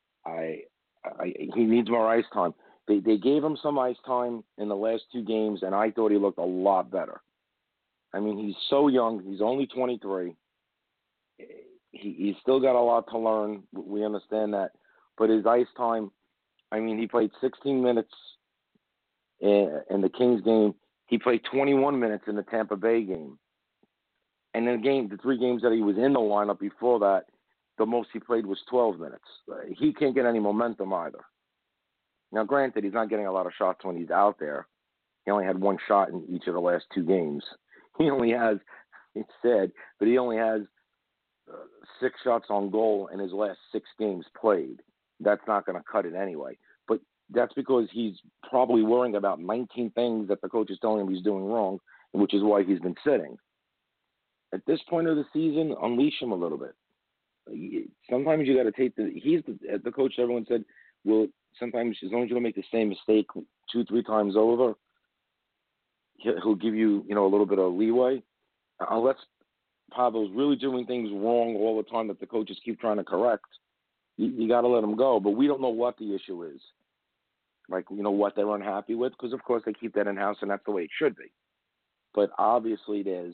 He needs more ice time. They gave him some ice time in the last two games, and I thought he looked a lot better. I mean, he's so young. He's only 23. He's still got a lot to learn. We understand that. But his ice time, I mean, he played 16 minutes in the Kings game. He played 21 minutes in the Tampa Bay game. And in the 3 games that he was in the lineup before that, the most he played was 12 minutes. He can't get any momentum either. Now, granted, he's not getting a lot of shots when he's out there. He only had 1 shot in each of the last 2 games. He only has, it's sad, but he only has 6 shots on goal in his last 6 games played. That's not going to cut it anyway. But that's because he's probably worrying about 19 things that the coach is telling him he's doing wrong, which is why he's been sitting. At this point of the season, unleash him a little bit. Sometimes you got to take the coach. Everyone said, well, sometimes as long as you don't make the same mistake 2-3 times over, he'll give you, a little bit of leeway. Unless Pavel's really doing things wrong all the time that the coaches keep trying to correct, you got to let him go. But we don't know what the issue is. Like, what they're unhappy with, because, of course, they keep that in-house, and that's the way it should be. But obviously there's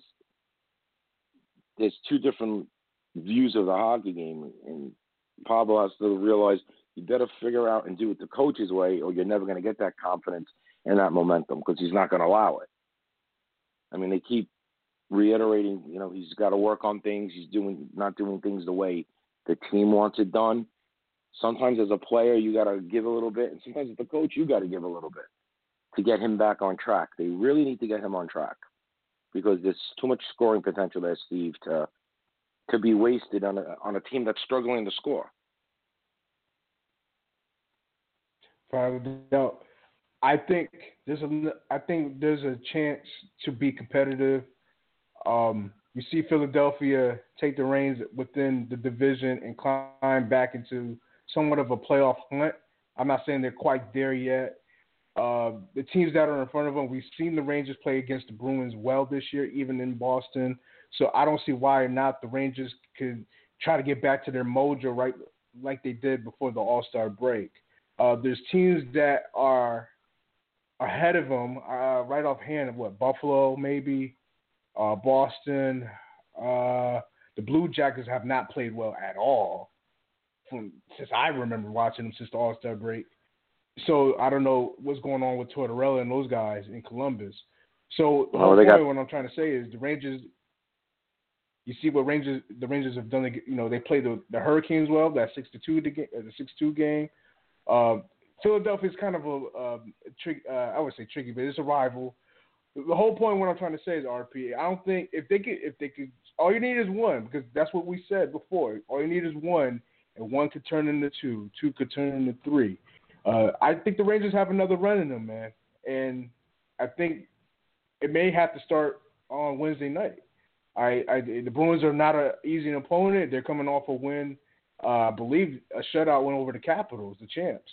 2 different views of the hockey game, and Pavel has to realize you better figure out and do it the coach's way, or you're never going to get that confidence and that momentum, because he's not going to allow it. I mean, they keep reiterating, he's got to work on things. He's not doing things the way the team wants it done. Sometimes as a player, you got to give a little bit, and sometimes as the coach, you got to give a little bit. to get him back on track. They really need to get him on track because there's too much scoring potential there, Steve, to be wasted on a team that's struggling to score. I think there's a chance to be competitive. You see Philadelphia take the reins within the division and climb back into somewhat of a playoff hunt. I'm not saying they're quite there yet. The teams that are in front of them, we've seen the Rangers play against the Bruins well this year, even in Boston. So I don't see why not the Rangers could try to get back to their mojo right like they did before the All-Star break. There's teams that are ahead of them right offhand. Buffalo maybe, Boston. The Blue Jackets have not played well at all since I remember watching them since the All-Star break. So I don't know what's going on with Tortorella and those guys in Columbus. So what I'm trying to say is the Rangers. You see what the Rangers have done. They played the Hurricanes well. That 6-2 game. Philadelphia is kind of a tricky. I would say tricky, but it's a rival. The whole point, what I'm trying to say is, RP, I don't think if they could, all you need is one, because that's what we said before. All you need is one, and one could turn into two could turn into three. I think the Rangers have another run in them, man, and I think it may have to start on Wednesday night. The Bruins are not an easy opponent. They're coming off a win. I believe a shutout win over the Capitals, the champs.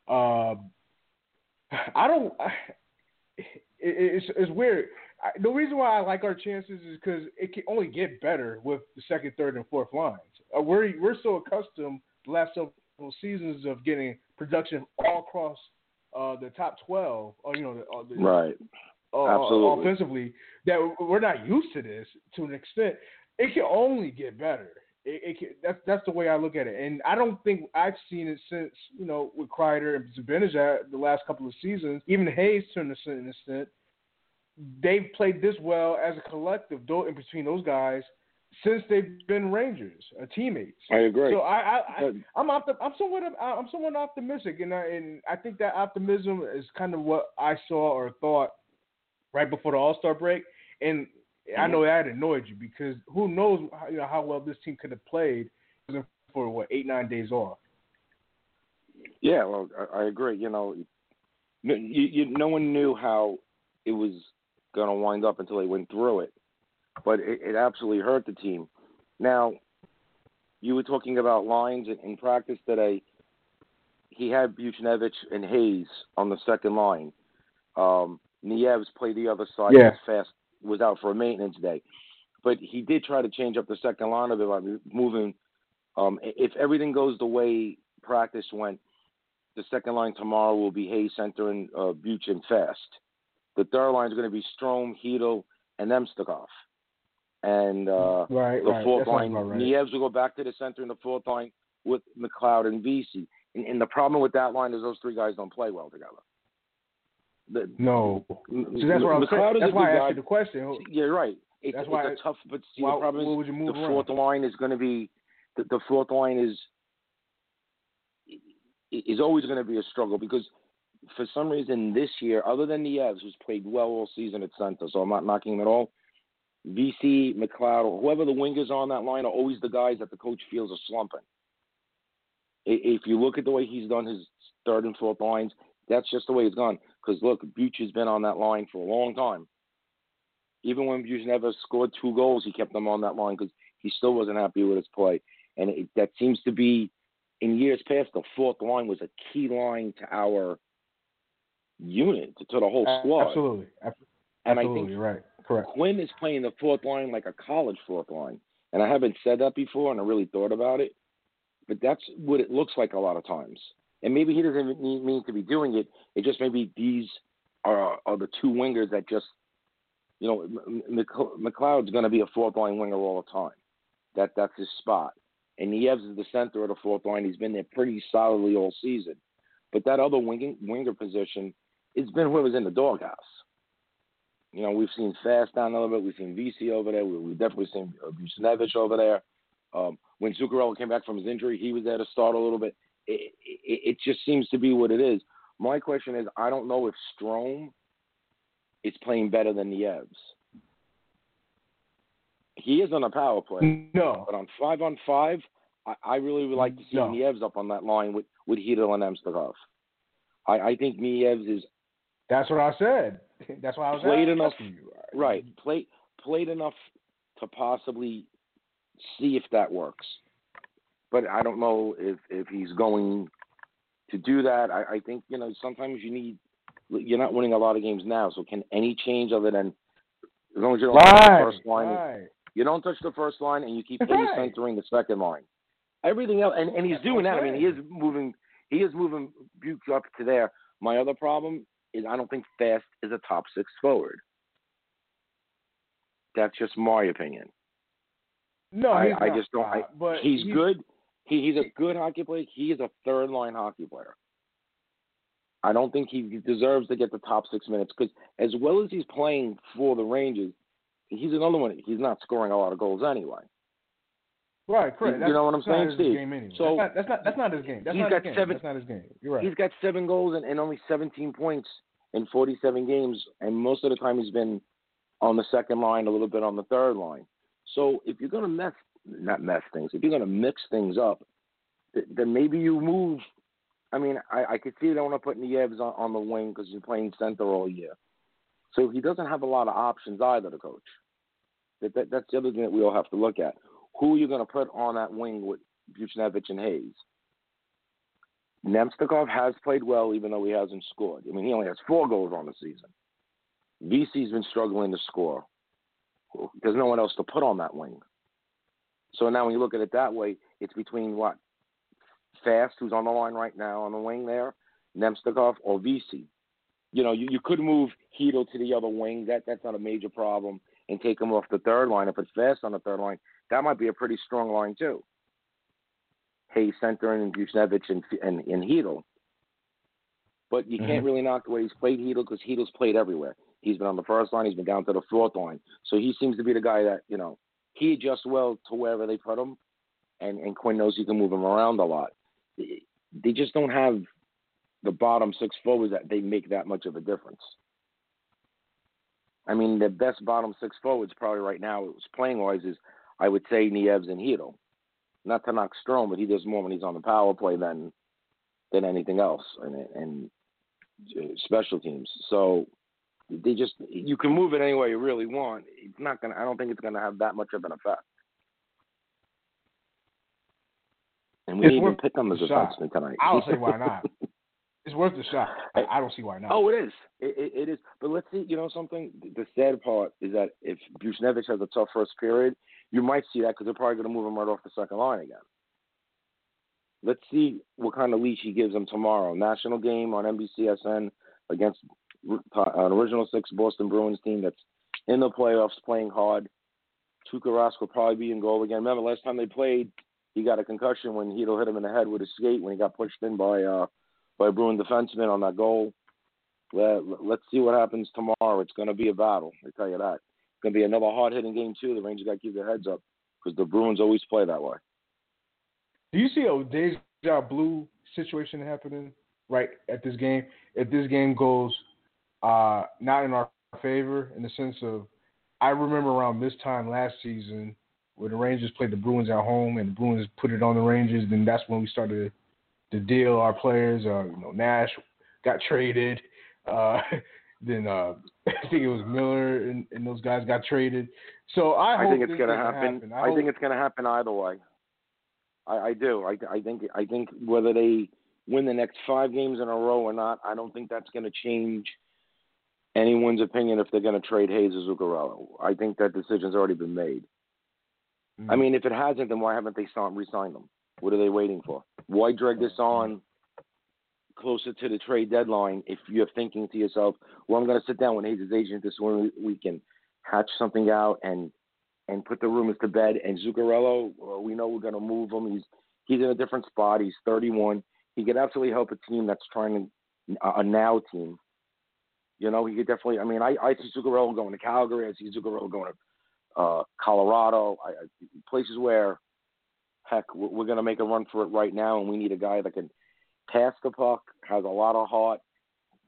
It's weird. The reason why I like our chances is because it can only get better with the second, third, and fourth lines. We're so accustomed the last several seasons of getting production all across the top 12. Right. Absolutely. Offensively, that we're not used to this to an extent. It can only get better. That's the way I look at it, and I don't think I've seen it since with Kreider and Zibanejad the last couple of seasons. Even Hayes, to an extent, they've played this well as a collective, in between those guys, since they've been Rangers, teammates. I agree. So I'm somewhat optimistic, and I think that optimism is kind of what I saw or thought right before the All-Star break, and I know that annoyed you because who knows how well this team could have played for 8-9 days off. Yeah, well, I agree. No one knew how it was going to wind up until they went through it, but it absolutely hurt the team. Now, you were talking about lines in practice today. He had Buchnevich and Hayes on the second line. Nieves played the other side. Yeah. Was out for a maintenance day. But he did try to change up the second line a bit by moving. If everything goes the way practice went, the second line tomorrow will be Hayes center and Buch and Fast. The third line is going to be Strome, Hedl, and Nemstikov. And the fourth line, right. Nieves will go back to the center in the fourth line with McLeod and Vesey. And the problem with that line is those three guys don't play well together. No. So that's what I'm saying. That's why I asked you the question. You're right. It's a tough, but the problem is the fourth line is going to be the fourth line is always going to be a struggle because for some reason this year, other than Nieves, who's played well all season at center, so I'm not knocking him at all. VC, McLeod, or whoever the wingers are on that line are always the guys that the coach feels are slumping. If you look at the way he's done his third and fourth lines, that's just the way it's gone. Because, look, Buch has been on that line for a long time. Even when Buch never scored 2 goals, he kept them on that line because he still wasn't happy with his play. And that seems to be, in years past, the fourth line was a key line to our unit, to the whole squad. Absolutely. And I think right. Correct. Quinn is playing the fourth line like a college fourth line. And I haven't said that before, and I really thought about it. But that's what it looks like a lot of times. And maybe he doesn't mean to be doing it. It just maybe these are the two wingers that just, McLeod's going to be a fourth-line winger all the time. That's his spot. And Nieves is the center of the fourth line. He's been there pretty solidly all season. But that other winger position, it's been whoever's in the doghouse. We've seen Fast down a little bit. We've seen VC over there. We've definitely seen Buchnevich over there. When Zuccarello came back from his injury, he was there to start a little bit. It just seems to be what it is. My question is, I don't know if Strome is playing better than Nieves. He is on a power play. No. But on 5-on-5, I really would like to see Nieves up on that line with Chytil and Nemstikov. I think Nieves is... That's what I said. That's why I was played asking enough, you. Right. Played enough to possibly see if that works. But I don't know if he's going to do that. I think, sometimes you're not winning a lot of games now, so can any change other than, as long as you don't touch the first line, you don't touch the first line and you keep centering the second line. Everything else, and he's doing that. I mean, he is moving Buke up to there. My other problem is I don't think Fast is a top 6 forward. That's just my opinion. No, I just don't. But he's good. He's a good hockey player. He is a third-line hockey player. I don't think he deserves to get the top 6 minutes because as well as he's playing for the Rangers, he's another one. He's not scoring a lot of goals anyway. Right, correct. You know what I'm saying, Steve? Anyway. So that's not his game. That's not his game. You're right. He's got 7 goals and only 17 points in 47 games, and most of the time he's been on the second line, a little bit on the third line. So if you're going to if you're going to mix things up, then maybe you move. I mean, I could see they want to put Nieves on the wing because he's playing center all year. So he doesn't have a lot of options either, the coach. That's the other thing that we all have to look at. Who are you going to put on that wing with Buchnevich and Hayes? Nemstikov has played well, even though he hasn't scored. I mean, he only has 4 goals on the season. VC's been struggling to score. There's no one else to put on that wing. So now when you look at it that way, it's between what? Fast, who's on the line right now on the wing there, Nemstikov, or VC. You could move Chytil to the other wing. That's not a major problem, and take him off the third line. If it's Fast on the third line, that might be a pretty strong line too. Hayes centering and Buchnevich and Chytil. But you can't really knock the way he's played Chytil because Chytil's played everywhere. He's been on the first line. He's been down to the fourth line. So he seems to be the guy that, he adjusts well to wherever they put him, and Quinn knows he can move him around a lot. They just don't have the bottom 6 forwards that they make that much of a difference. I mean, the best bottom 6 forwards probably right now, playing-wise, is, I would say, Nieves and Chytil. Not to knock Strome, but he does more when he's on the power play than anything else, and special teams. So you can move it any way you really want. I don't think it's gonna have that much of an effect. And we didn't even pick on the defenseman tonight. I don't say why not. It's worth the shot. I don't see why not. Oh, it is. It is. But let's see. Something. The sad part is that if Buchnevich has a tough first period, you might see that because they're probably going to move him right off the second line again. Let's see what kind of leash he gives them tomorrow. National game on NBCSN against an Original 6 Boston Bruins team that's in the playoffs playing hard. Tuukka Rask will probably be in goal again. Remember, last time they played, he got a concussion when Chytil hit him in the head with his skate when he got pushed in by a Bruin defenseman on that goal. Let's see what happens tomorrow. It's going to be a battle, I tell you that. It's going to be another hard-hitting game, too. The Rangers got to keep their heads up because the Bruins always play that way. Do you see a deja blue situation happening right at this game? If this game goes not in our favor, in the sense of, I remember around this time last season when the Rangers played the Bruins at home and the Bruins put it on the Rangers, then that's when we started to deal our players. Nash got traded. Then I think it was Miller and those guys got traded. So I think it's going to happen. I think it's going to happen either way. I do. I think whether they win the next 5 games in a row or not, I don't think that's going to change anyone's opinion if they're going to trade Hayes or Zuccarello. I think that decision's already been made. I mean, if it hasn't, then why haven't they re-signed them? What are they waiting for? Why drag this on closer to the trade deadline if you're thinking to yourself, well, I'm going to sit down with Hayes' agent this week and hatch something out and put the rumors to bed. And Zuccarello, we know we're going to move him. He's in a different spot. He's 31. He could absolutely help a team that's trying a now team. He could definitely. I mean, I see Zuccarello going to Calgary. I see Zuccarello going to Colorado. Places where, heck, we're going to make a run for it right now, and we need a guy that can pass the puck, has a lot of heart,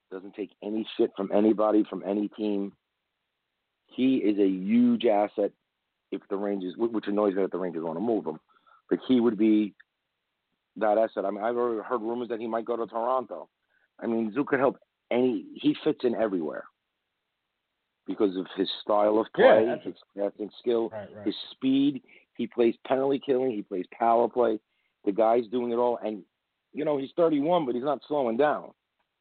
doesn't take any shit from anybody, from any team. He is a huge asset if the Rangers, which annoys me that the Rangers want to move him, but he would be that asset. I mean, I've already heard rumors that he might go to Toronto. I mean, Zook could help he fits in everywhere because of his style of play, his passing skill, his speed. He plays penalty killing. He plays power play. The guy's doing it all. And, he's 31, but he's not slowing down.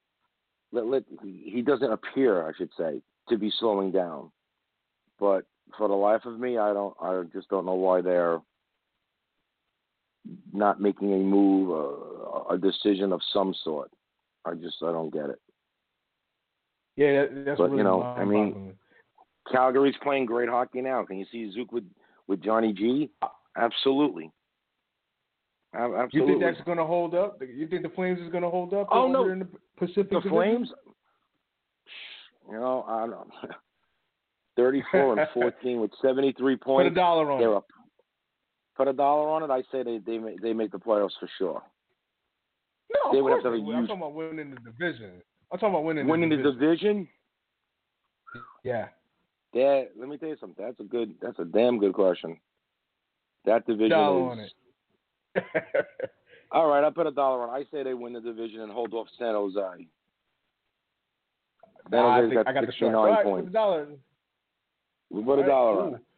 He doesn't appear, I should say, to be slowing down. But for the life of me, I just don't know why they're not making a move, a decision of some sort. I don't get it. Yeah, that's but, really Calgary's playing great hockey now. Can you see Zook with Johnny G? Absolutely. Absolutely. You think that's going to hold up? You think the Flames is going to hold up? Oh, no. In the Pacific the Division? Flames, I don't know. 34 and 14 with 73 points. Put $1 on it. Put $1 on it. I say they make the playoffs for sure. No, they of would course have to have I'm talking about winning the division. I'm talking about winning the division. Yeah. Let me tell you something. That's a damn good question. That division $1 on is. it. All right, I put $1 on. I say they win the division and hold off San Jose. I got the short. All right, points. $1. We put $1 on it.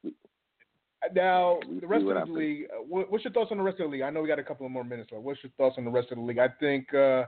Now, the rest of the league, what's your thoughts on the rest of the league? I know we got a couple of more minutes left. What's your thoughts on the rest of the league? I think,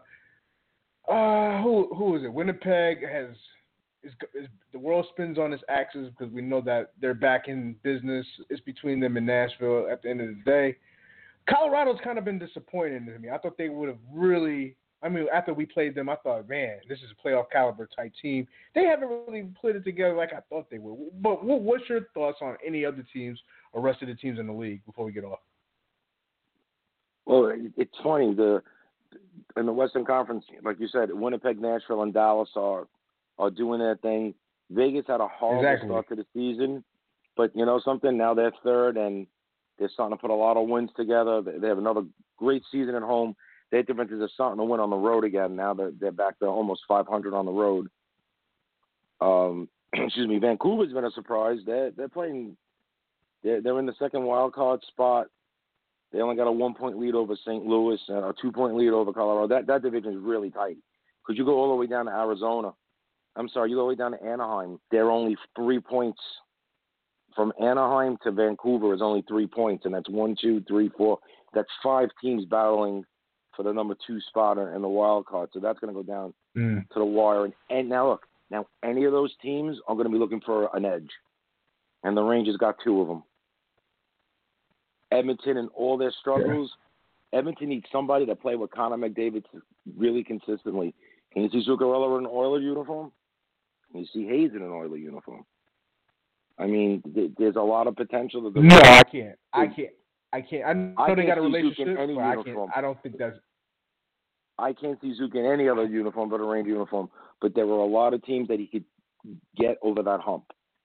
who is it? Winnipeg is the world spins on its axis because we know that they're back in business. It's between them and Nashville at the end of the day. Colorado's kind of been disappointing to me. I thought they would have really – after we played them, I thought, man, this is a playoff caliber type team. They haven't really put it together like I thought they would. But what's your thoughts on any other teams or rest of the teams in the league before we get off? Well, it's funny. In the Western Conference, like you said, Winnipeg, Nashville, and Dallas are doing their thing. Vegas had a horrible start to the season. But you know something? Now they're third, and they're starting to put a lot of wins together. They have another great season at home. Their differences are starting to win on the road again. Now they're back to almost 500 on the road. Excuse me. Vancouver's been a surprise. They're playing. They're in the second wild card spot. They only got a 1-point lead over St. Louis and a 2-point lead over Colorado. That division is really tight. Because you go all the way down to Arizona. I'm sorry, you go all the way down to Anaheim. They're only 3 points. From Anaheim to Vancouver is only 3 points, and that's 1, 2, 3, 4. That's 5 teams battling for the number 2 spot in the wild card. So that's going to go down to the wire. And now look, any of those teams are going to be looking for an edge, and the Rangers got 2 of them. Edmonton and all their struggles. Yeah. Edmonton needs somebody to play with Connor McDavid really consistently. Can you see Zuccarello in an Oilers uniform? Can you see Hayes in an Oilers uniform? I mean, there's a lot of potential. No, I can't. I know they got a relationship, but I can't. I don't think that's. I can't see Zook in any other uniform but a Ranger uniform. But there were a lot of teams that he could get over that hump.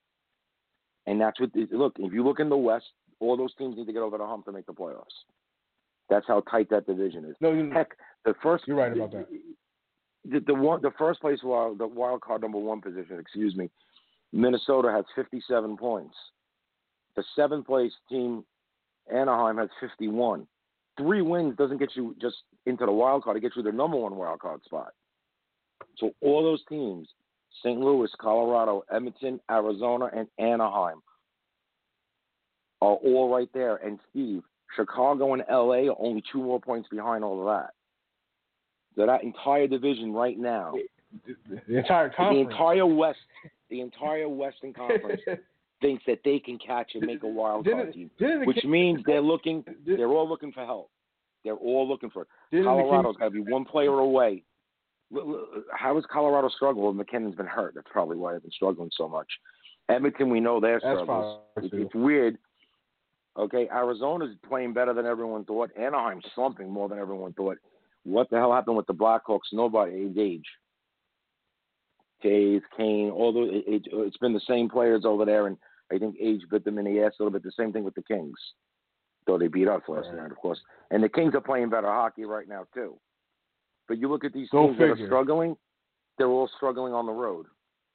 And that's what. Look, if you look in the West, all those teams need to get over the hump to make the playoffs. That's how tight that division is. No, heck, the first. You're right about that. The first place the wild card number 1 position. Excuse me. Minnesota has 57 points. The 7th place team, Anaheim, has 51. 3 wins doesn't get you just into the wild card. It gets you the number 1 wild card spot. So all those teams, St. Louis, Colorado, Edmonton, Arizona, and Anaheim, are all right there. And Steve, Chicago and LA are only 2 more points behind all of that. So that entire division right now, the entire conference, the entire Western Conference thinks that they can catch and make a wild card team, which means they're all looking for help. They're all looking for it. Colorado's got to be 1 player away. How has Colorado struggled? Well, McKinnon's been hurt. That's probably why they've been struggling so much. Edmonton, we know their struggles. It's weird. Okay, Arizona's playing better than everyone thought. Anaheim's slumping more than everyone thought. What the hell happened with the Blackhawks? Nobody engaged. Taves, Kane, although it's been the same players over there, and I think age bit them in the ass a little bit. The same thing with the Kings, though they beat us last night, of course. And the Kings are playing better hockey right now, too. But you look at these teams that are struggling, they're all struggling on the road.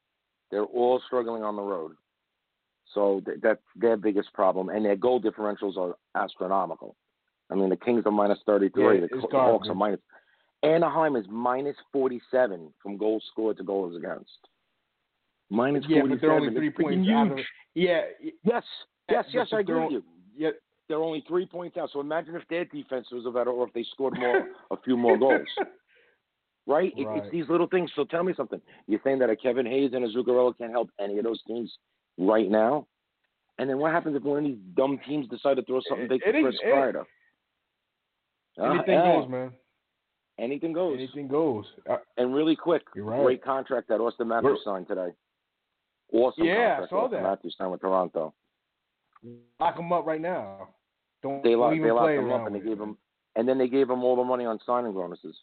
So that's their biggest problem, and their goal differentials are astronomical. I mean, the Kings are minus 33, the Hawks are minus. Anaheim is minus 47 from goals scored to goals against. Minus 47. But they're only 3 points out of it. Yeah. Yes, I agree with you. Yeah, they're only 3 points out. So imagine if their defense was better, or if they scored a few more goals. Right? It's these little things. So tell me something. You're saying that a Kevin Hayes and a Zuccarello can't help any of those teams right now? And then what happens if one of these dumb teams decide to throw something big to Chris Kreider? Anything goes, man. Anything goes. Anything goes. And really quick, great contract that Austin Matthews signed today. Awesome contract. I saw that. Matthews signed with Toronto. Lock him up right now. They locked him up, and they gave him all the money on signing bonuses.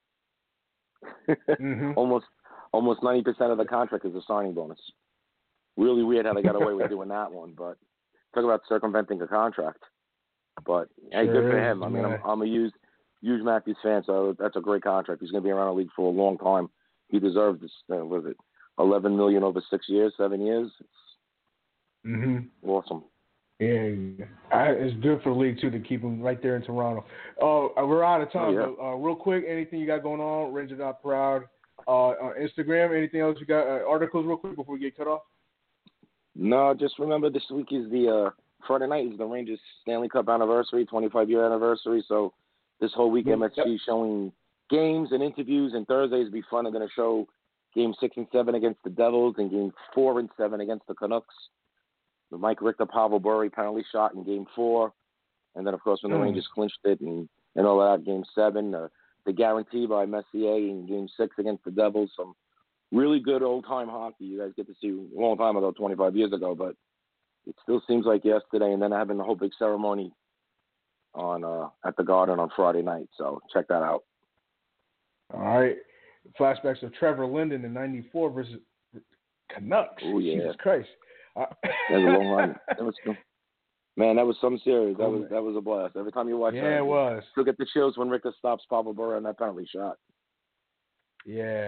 Mm-hmm. Almost 90% of the contract is a signing bonus. Really weird how they got away with doing that one, but talk about circumventing a contract. But hey, good for him. I mean, I'm a huge Matthews fan, so that's a great contract. He's going to be around the league for a long time. He deserves this. Was it $11 million over 6 years, 7 years? It's awesome. Yeah, it's good for the league too to keep him right there in Toronto. We're out of time, but real quick, anything you got going on? Rangers Not Proud on Instagram. Anything else you got? Articles, real quick, before we get cut off. No, just remember this week is the Friday night is the Rangers Stanley Cup anniversary, 25-year anniversary. So this whole week MSG showing games and interviews, and Thursdays be fun. They're going to show Game 6 and 7 against the Devils and Game 4 and 7 against the Canucks. The Mike Richter Pavel Bure penalty shot in Game 4, and then of course when the Rangers clinched it and all that, Game 7, the guarantee by Messier in Game 6 against the Devils. Some really good old time hockey you guys get to see a long time ago, 25 years ago, but it still seems like yesterday. And then having the whole big ceremony on at the Garden on Friday night, so check that out. All right, flashbacks of Trevor Linden in '94 versus Canucks. Oh yeah, Jesus Christ. That was a long run. That was some series. That was a blast. Every time you watch that, it was. Still get the chills when Richter stops Pavel Bure on that penalty shot. Yeah,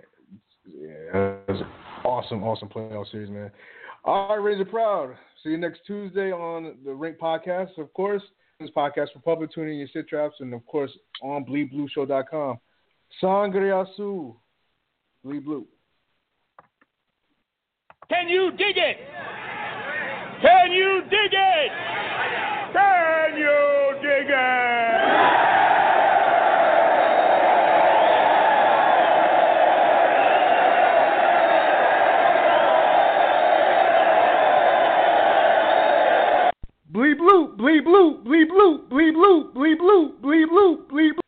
it was an awesome playoff series, man. All right, Ranger Proud. See you next Tuesday on the Rink Podcast, of course. This podcast for public tuning your sit traps, and of course on BleedBlueShow.com. Sangre Azul, Bleed Blue. Can you dig it? Can you dig it? Can you dig it? Bleed blue, bleed blue, bleed blue, bleed blue, bleed blue, bleed blue, bleed blue.